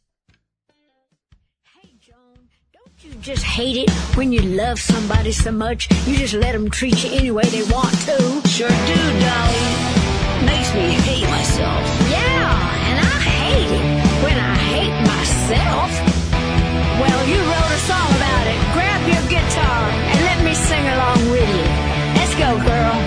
I: You just hate it when you love somebody so much, you just let them treat you any way they want to. Sure do, Dolly. Makes me hate myself. Yeah, and I hate it when I hate myself. Well, you wrote a song about it. Grab your guitar and let me sing along with you. Let's go, girl.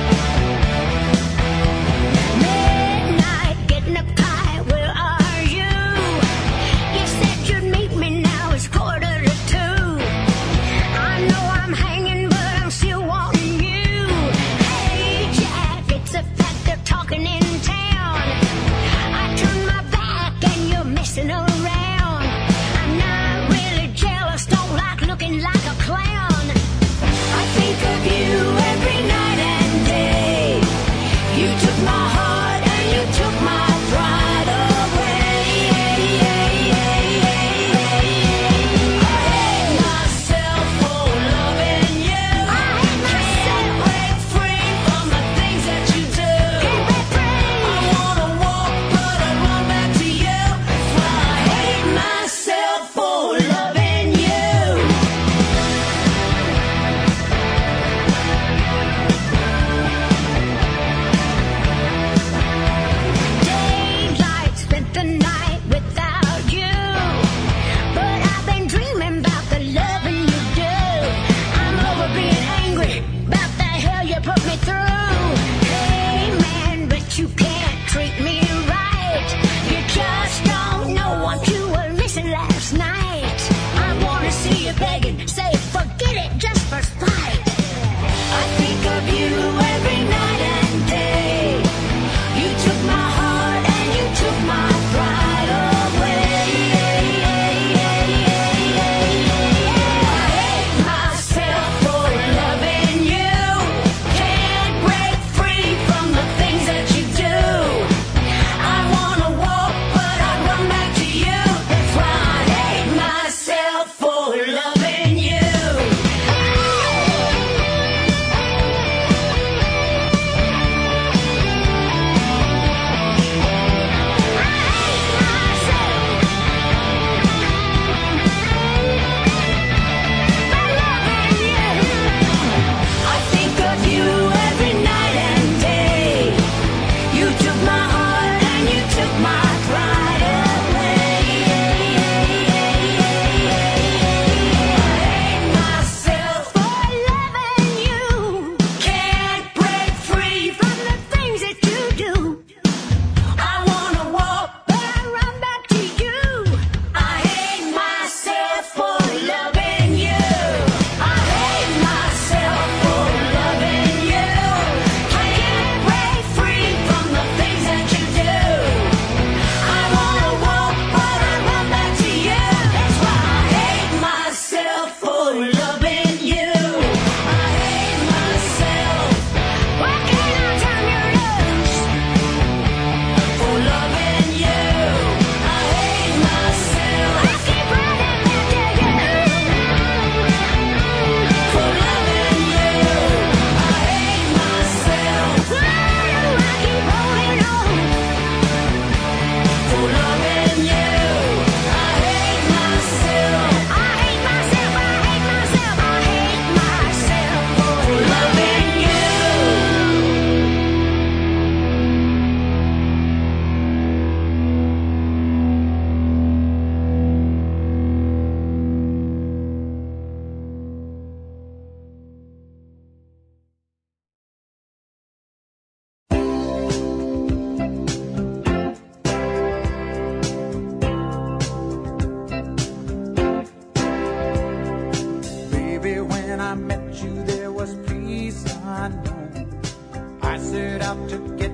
I: Midnight, getting up high, where are you? You said you'd meet me, now it's quarter to two. I know I'm hanging, but I'm still wanting you. Hey, Jack, it's a fact they're talking in town. I turned my back and you're messing around. I'm not really jealous, don't like looking like a clown. I think of you every night and day. You took my heart and you took my pride away. I hate myself for loving you. I hate myself. Can't break free from the things that you do. Can't break free.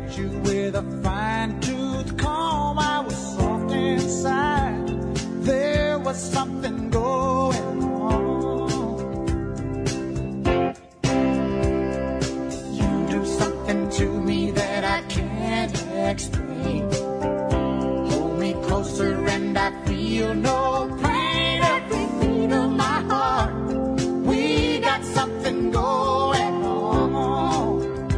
J: hit you with a fine tooth comb. I was soft inside. There was something going on. You do something to me that I can't explain. Hold me closer and I feel no pain. Every beat of my heart, we got something going on.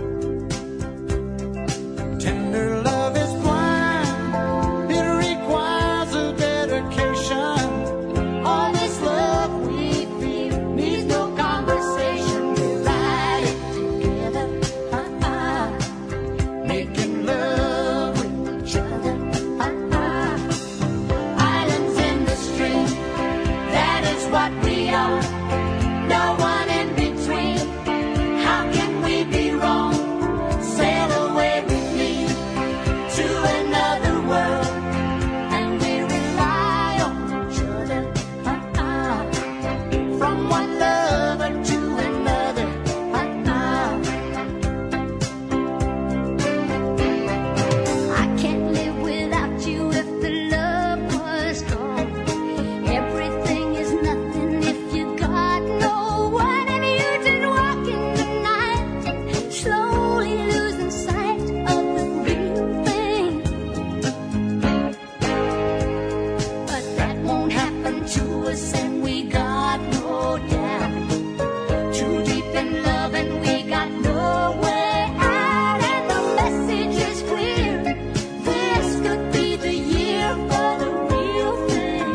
J: Tender love is blind. It requires a dedication. All this love we feel needs no conversation. We ride it together, uh-uh. Making love with each other, uh-uh. Islands in the stream, that is what we are. No one in between. How can we be wrong? Sail away with me to another world, and we rely on each other, uh-uh. From one lover to another, uh-uh. I can't live without you if the love was gone. Everything is nothing if you got no one, and you just walking the night, slowly losing sight of the real thing. But that won't happen to us, and we got no doubt. Too deep in love, and we got no way out, and the message is clear. This could be the year for the real thing.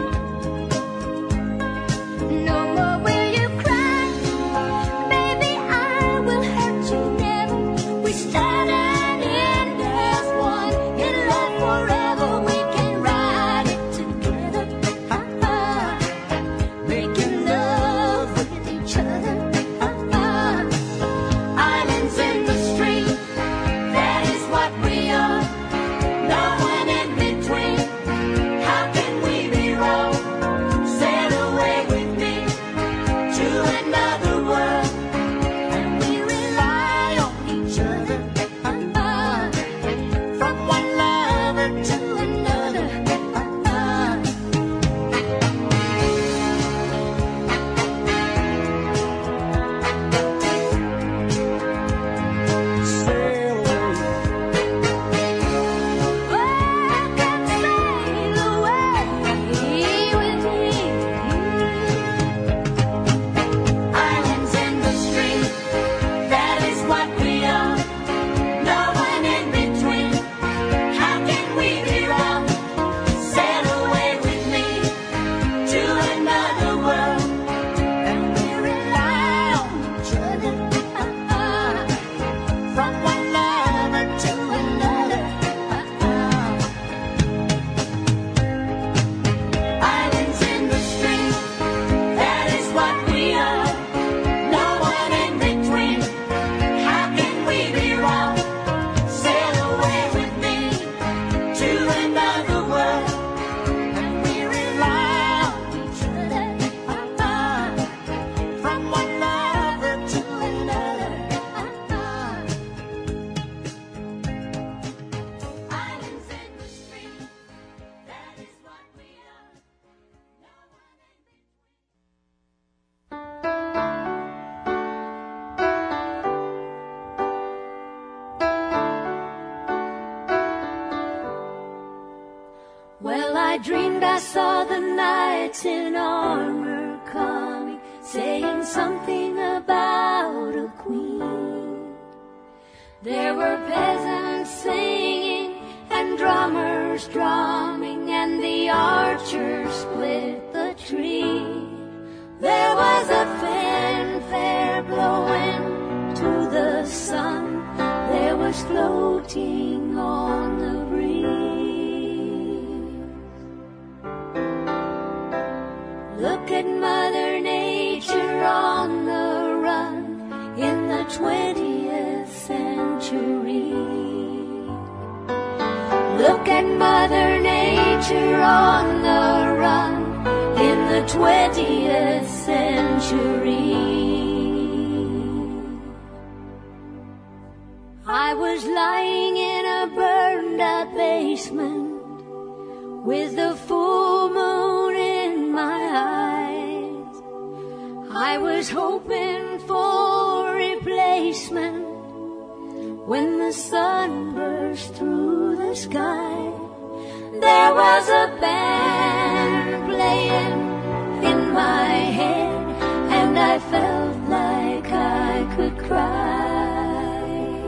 J: No more will you cry, baby, I will hurt you never. We stand and end as one, in love forever. We can ride it together, uh-uh. Making love with each other, uh-uh. Islands in the stream, that is what we are. No one in between. How can we be wrong? Sail away with me to another world, and we rely on each other, uh-uh. From one lover to another, uh-uh. Sail away. Oh, come sail away with me. Islands in the stream, that is what we are. No one in between. How can we be wrong? Sail away with me to another world, and we rely on each other, uh-uh. From one lover to another, uh-uh. Islands in the stream, that is what we are. No one in between. How can we be wrong? Sail away with me to another world, and we rely on each other, uh-uh. From one lover to another, uh-uh. Islands in the stream, that is what we are. No one in
E: Well, I dreamed I saw the knights in armor coming, saying something about a queen. There were peasants singing and drummers drumming, and the archers split the tree. There was a fanfare blowing to the sun. There was floating on the breeze. Look at Mother Nature on the run in the twentieth century. Look at Mother Nature on the run in the twentieth century. I
F: I was lying in a burned out basement with the full moon in my eyes. I was hoping for replacement when the sun burst through the sky. There was a band playing in my head, and I felt like I could cry.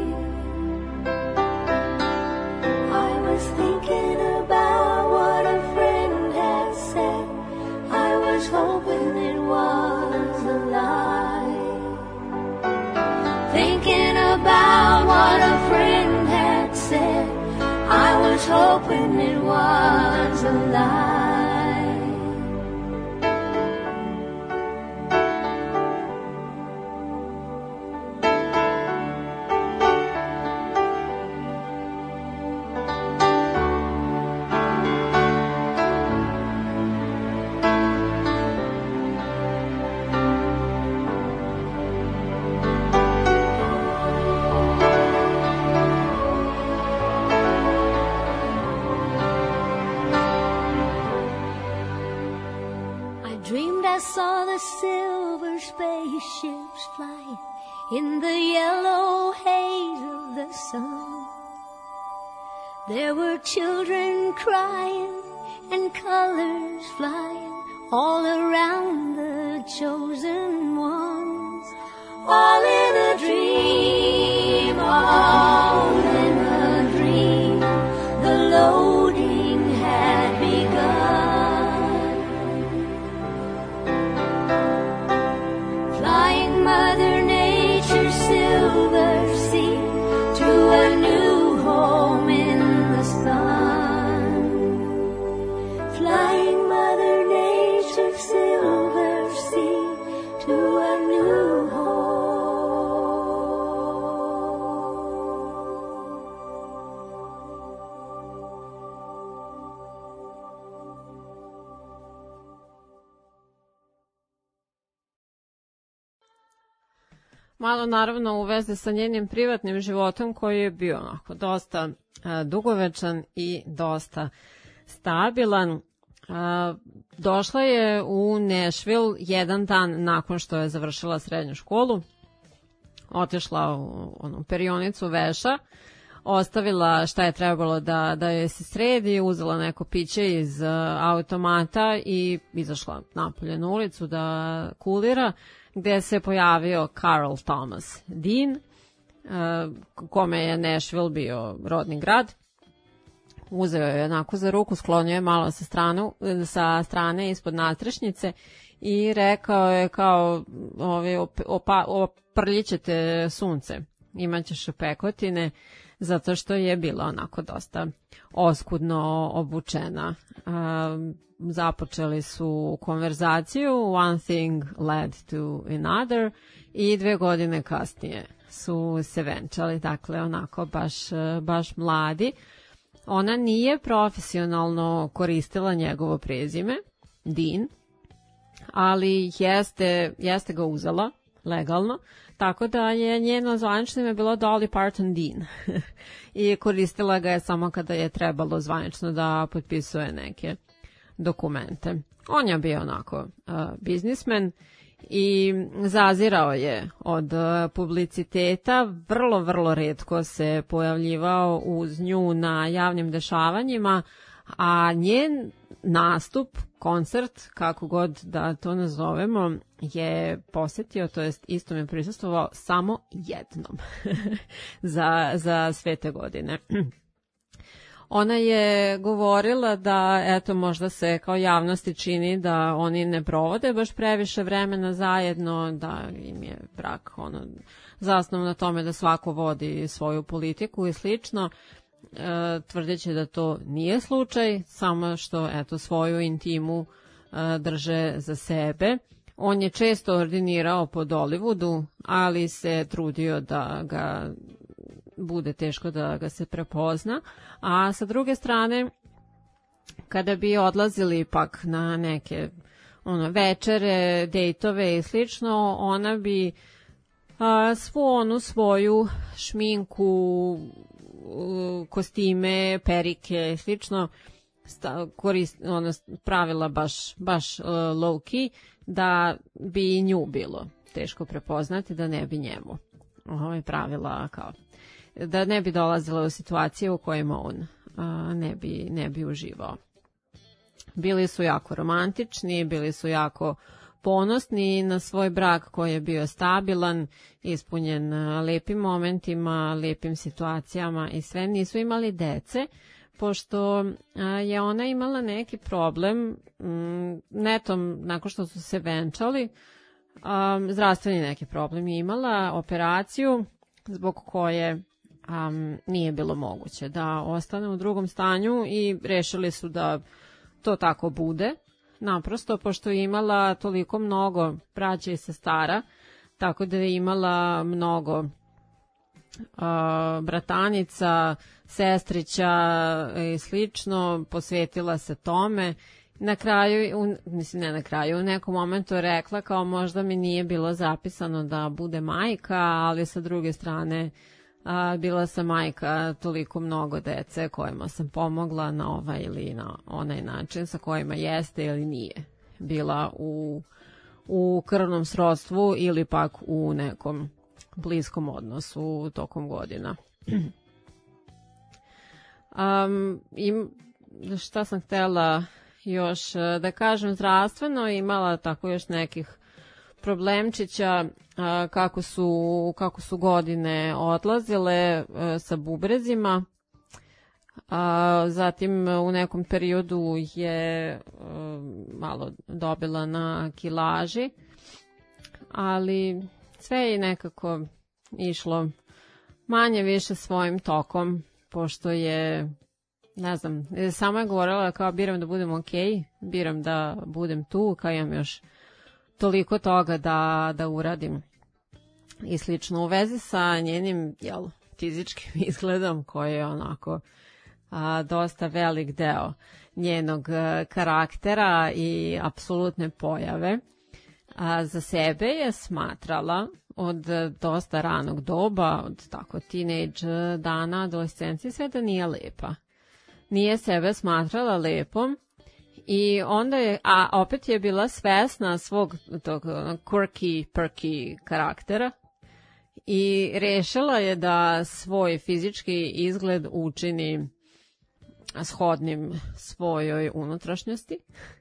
F: I was thinking about what a friend had said. I was hoping it was a lie. Thinking about what a friend had said, I was hoping it was a lie. I saw the silver spaceships flying in the yellow haze of the sun. There were children crying and colors flying all around the chosen ones. All in a dream, all in a dream, the loading had begun. Flying Mother Nature's silver sea to a new home in the sun. Flying Mother Nature's silver sea to a new home.
B: Malo naravno u vezi sa njenim privatnim životom koji je bio onako dosta a, dugovečan i dosta stabilan. A, došla je u Nashville jedan dan nakon što je završila srednju školu. Otišla u onu perionicu veša, ostavila šta je trebalo da, da joj se sredi, uzela neko piće iz uh, automata i izašla napolje na ulicu da kulira, gde se pojavio Carl Thomas Dean, uh, kome je Nashville bio rodni grad. Uzeo je onako za ruku, sklonio je malo sa, stranu, sa strane ispod nadstrešnice i rekao je kao ovi, opa, oprljićete sunce, imaćeš pekotine, zato što je bila onako dosta oskudno obučena. Um, započeli su konverzaciju, one thing led to another, i dve godine kasnije su se venčali, dakle onako baš, baš mladi. Ona nije profesionalno koristila njegovo prezime, Dean, ali jeste, jeste ga uzela legalno, tako da je njeno zvanično ime bilo Dolly Parton Dean i koristila ga je samo kada je trebalo zvanično da potpisuje neke dokumente. On je bio onako uh, biznismen i zazirao je od uh, publiciteta, vrlo, vrlo retko se pojavljivao uz nju na javnim dešavanjima, a njen nastup, koncert, kako god da to nazovemo, je posetio, to jest isto mi prisustvovao samo jednom za, za sve te godine. Ona je govorila da, eto, možda se kao javnosti čini da oni ne provode baš previše vremena zajedno, da im je brak ono, zasnovan na tome da svako vodi svoju politiku i slično. E, tvrdeći da to nije slučaj, samo što eto svoju intimu e, drže za sebe. On je često ordinirao po Hollywoodu, ali se trudio da ga bude teško da ga se prepozna. A sa druge strane, kada bi odlazili ipak na neke ono, večere, dejtove i slično, ona bi a, svu onu svoju šminku, kostime, perike i slično sta, korist, ono, pravila baš, baš uh, low key, da bi nju bilo teško prepoznati, da ne bi njemu ovaj, pravila kao da ne bi dolazila u situacije u kojima on a, ne, bi, ne bi uživao. Bili su jako romantični, bili su jako ponosni na svoj brak koji je bio stabilan, ispunjen a, lepim momentima, lepim situacijama i sve. Nisu imali dece, pošto a, je ona imala neki problem m, netom nakon što su se venčali, a, zdravstveni neki problem je imala, operaciju zbog koje Um, nije bilo moguće da ostane u drugom stanju i rešili su da to tako bude, naprosto pošto je imala toliko mnogo braća i sestara, tako da je imala mnogo uh, bratanica, sestrića i slično, posvetila se tome. Na kraju, u, mislim ne na kraju, u nekom momentu je rekla kao možda mi nije bilo zapisano da bude majka, ali sa druge strane A, bila sam majka toliko mnogo dece kojima sam pomogla na ovaj ili na onaj način sa kojima jeste ili nije bila u, u krvnom srodstvu ili pak u nekom bliskom odnosu tokom godina. um, im, šta sam htjela još da kažem, zdravstveno imala tako još nekih problemčića, a, kako su, kako su godine odlazile a, sa bubrezima. A, zatim u nekom periodu je a, malo dobila na kilaži, ali sve je nekako išlo manje više svojim tokom, pošto je, ne znam, sama je govorila kao biram da budem ok, biram da budem tu, kao imam još toliko toga da, da uradim i slično u vezi sa njenim jel, fizičkim izgledom koji je onako a, dosta velik deo njenog a, karaktera i apsolutne pojave. A, za sebe je smatrala od dosta ranog doba, od tako teenage dana, adolescencije, sve da nije lepa. Nije sebe smatrala lepom. I onda je, a opet je bila svesna svog tog quirky, perky karaktera i rešila je da svoj fizički izgled učini shodnim svojoj unutrašnjosti.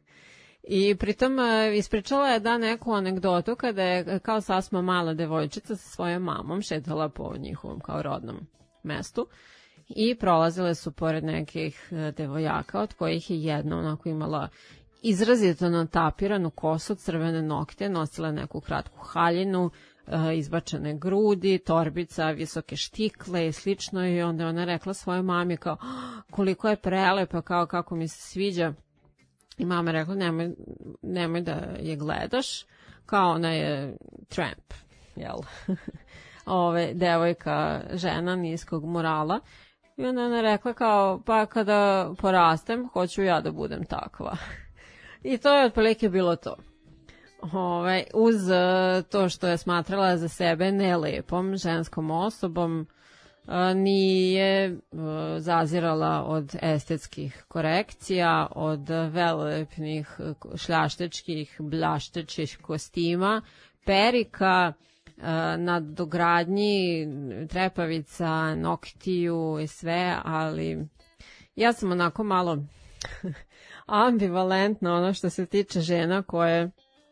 B: I pritom ispričala je da neku anegdotu kada je kao sasma mala devojčica sa svojom mamom šetala po njihovom kao rodnom mestu. I prolazile su pored nekih devojaka, od kojih je jedna onako imala izrazito natapiranu kosu, crvene nokte, nosila neku kratku haljinu, izbačene grudi, torbica, visoke štikle i slično. I onda je ona rekla svojoj mami kao koliko je prelepa, kao kako mi se sviđa. I mama je rekla nemoj, nemoj da je gledaš, kao ona je tramp, jel? Ove, devojka, žena niskog morala. I onda ona rekla kao, pa kada porastem, hoću ja da budem takva. I to je otprilike bilo to. Ove, uz to što je smatrala za sebe nelepom ženskom osobom, nije zazirala od estetskih korekcija, od velepnih šljaštečkih, bljaštečih kostima, perika, na dogradnji, trepavica, noktiju i sve, ali ja sam onako malo ambivalentna ono što se tiče žena koje,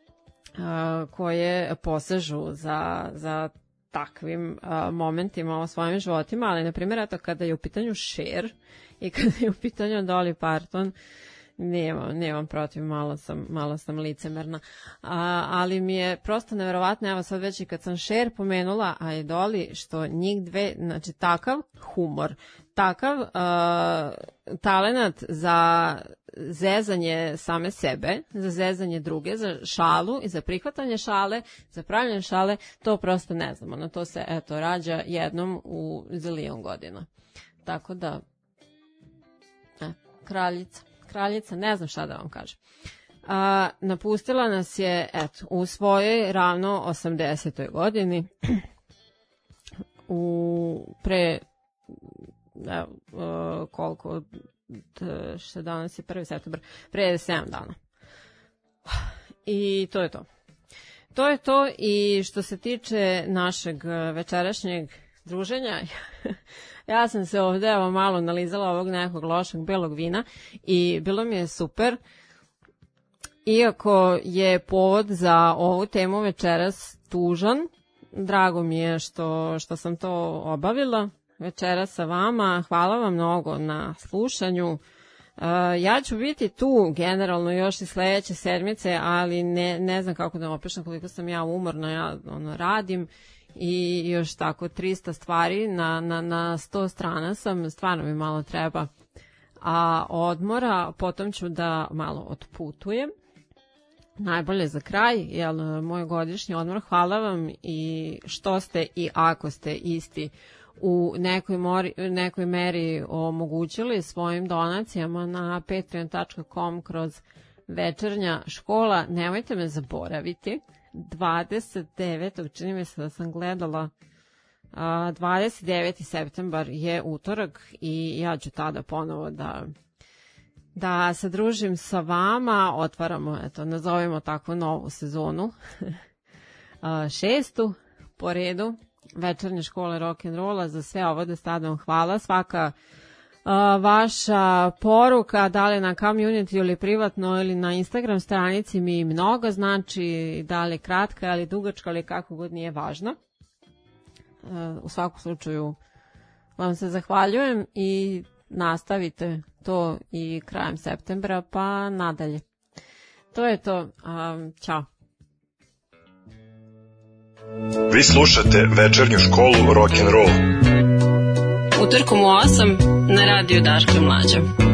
B: koje posežu za, za takvim momentima u svojim životima, ali na primjer eto kada je u pitanju Cher i kada je u pitanju Dolly Parton, Nemam, nemam protiv, malo sam, malo sam licemerna, a, ali mi je prosto neverovatno, evo sad već i kad sam Cher pomenula, a i Dolly, što njih dve, znači takav humor, takav uh, talenat za zezanje same sebe, za zezanje druge, za šalu i za prihvatanje šale, za pravljanje šale, to prosto ne znam, ono to se eto rađa jednom u zilijon godina. Tako da, e, kraljica. Kraljica, ne znam šta da vam kažem. A, napustila nas je eto, u svojoj ravno osamdesetoj godini, u pre evo, uh, koliko t, što danas je prvi septembar, pre sedam dana. I to je to. To je to i što se tiče našeg večerašnjeg druženja, ja sam se ovde evo malo nalizala ovog nekog lošeg belog vina i bilo mi je super. Iako je povod za ovu temu večeras tužan, drago mi je što, što sam to obavila večeras sa vama. Hvala vam mnogo na slušanju. Uh, ja ću biti tu generalno još i sledeće sedmice, ali ne, ne znam kako da opišem koliko sam ja umorna, ja ono, radim i još tako trista stvari na, na, na sto strana sam, stvarno mi malo treba a odmora, potom ću da malo otputujem. Najbolje za kraj, jel, moj godišnji odmor, hvala vam i što ste i ako ste isti u nekoj, mori, nekoj meri omogućili svojim donacijama na patreon tačka com kroz večernja škola. Nemojte me zaboraviti, dvadeset devetog čini mi se da sam gledala, dvadeset deveti septembar je utorak i ja ću tada ponovo da da se družim sa vama, otvaramo, eto, nazovimo tako novu sezonu, šestu po redu večernje škole rock'n'rolla. Za sve ovo da stavljam hvala. Svaka uh, vaša poruka, da li na community ili privatno ili na Instagram stranici mi mnogo znači, da li kratka ali dugačka ali kako god, nije važno. Uh, u svakom slučaju vam se zahvaljujem i nastavite to i krajem septembra pa nadalje. To je to. Um, ćao.
A: Vi slušate večernju školu rock'n'roll.
B: Utorkom u osam na radiju Daško i Mlađa.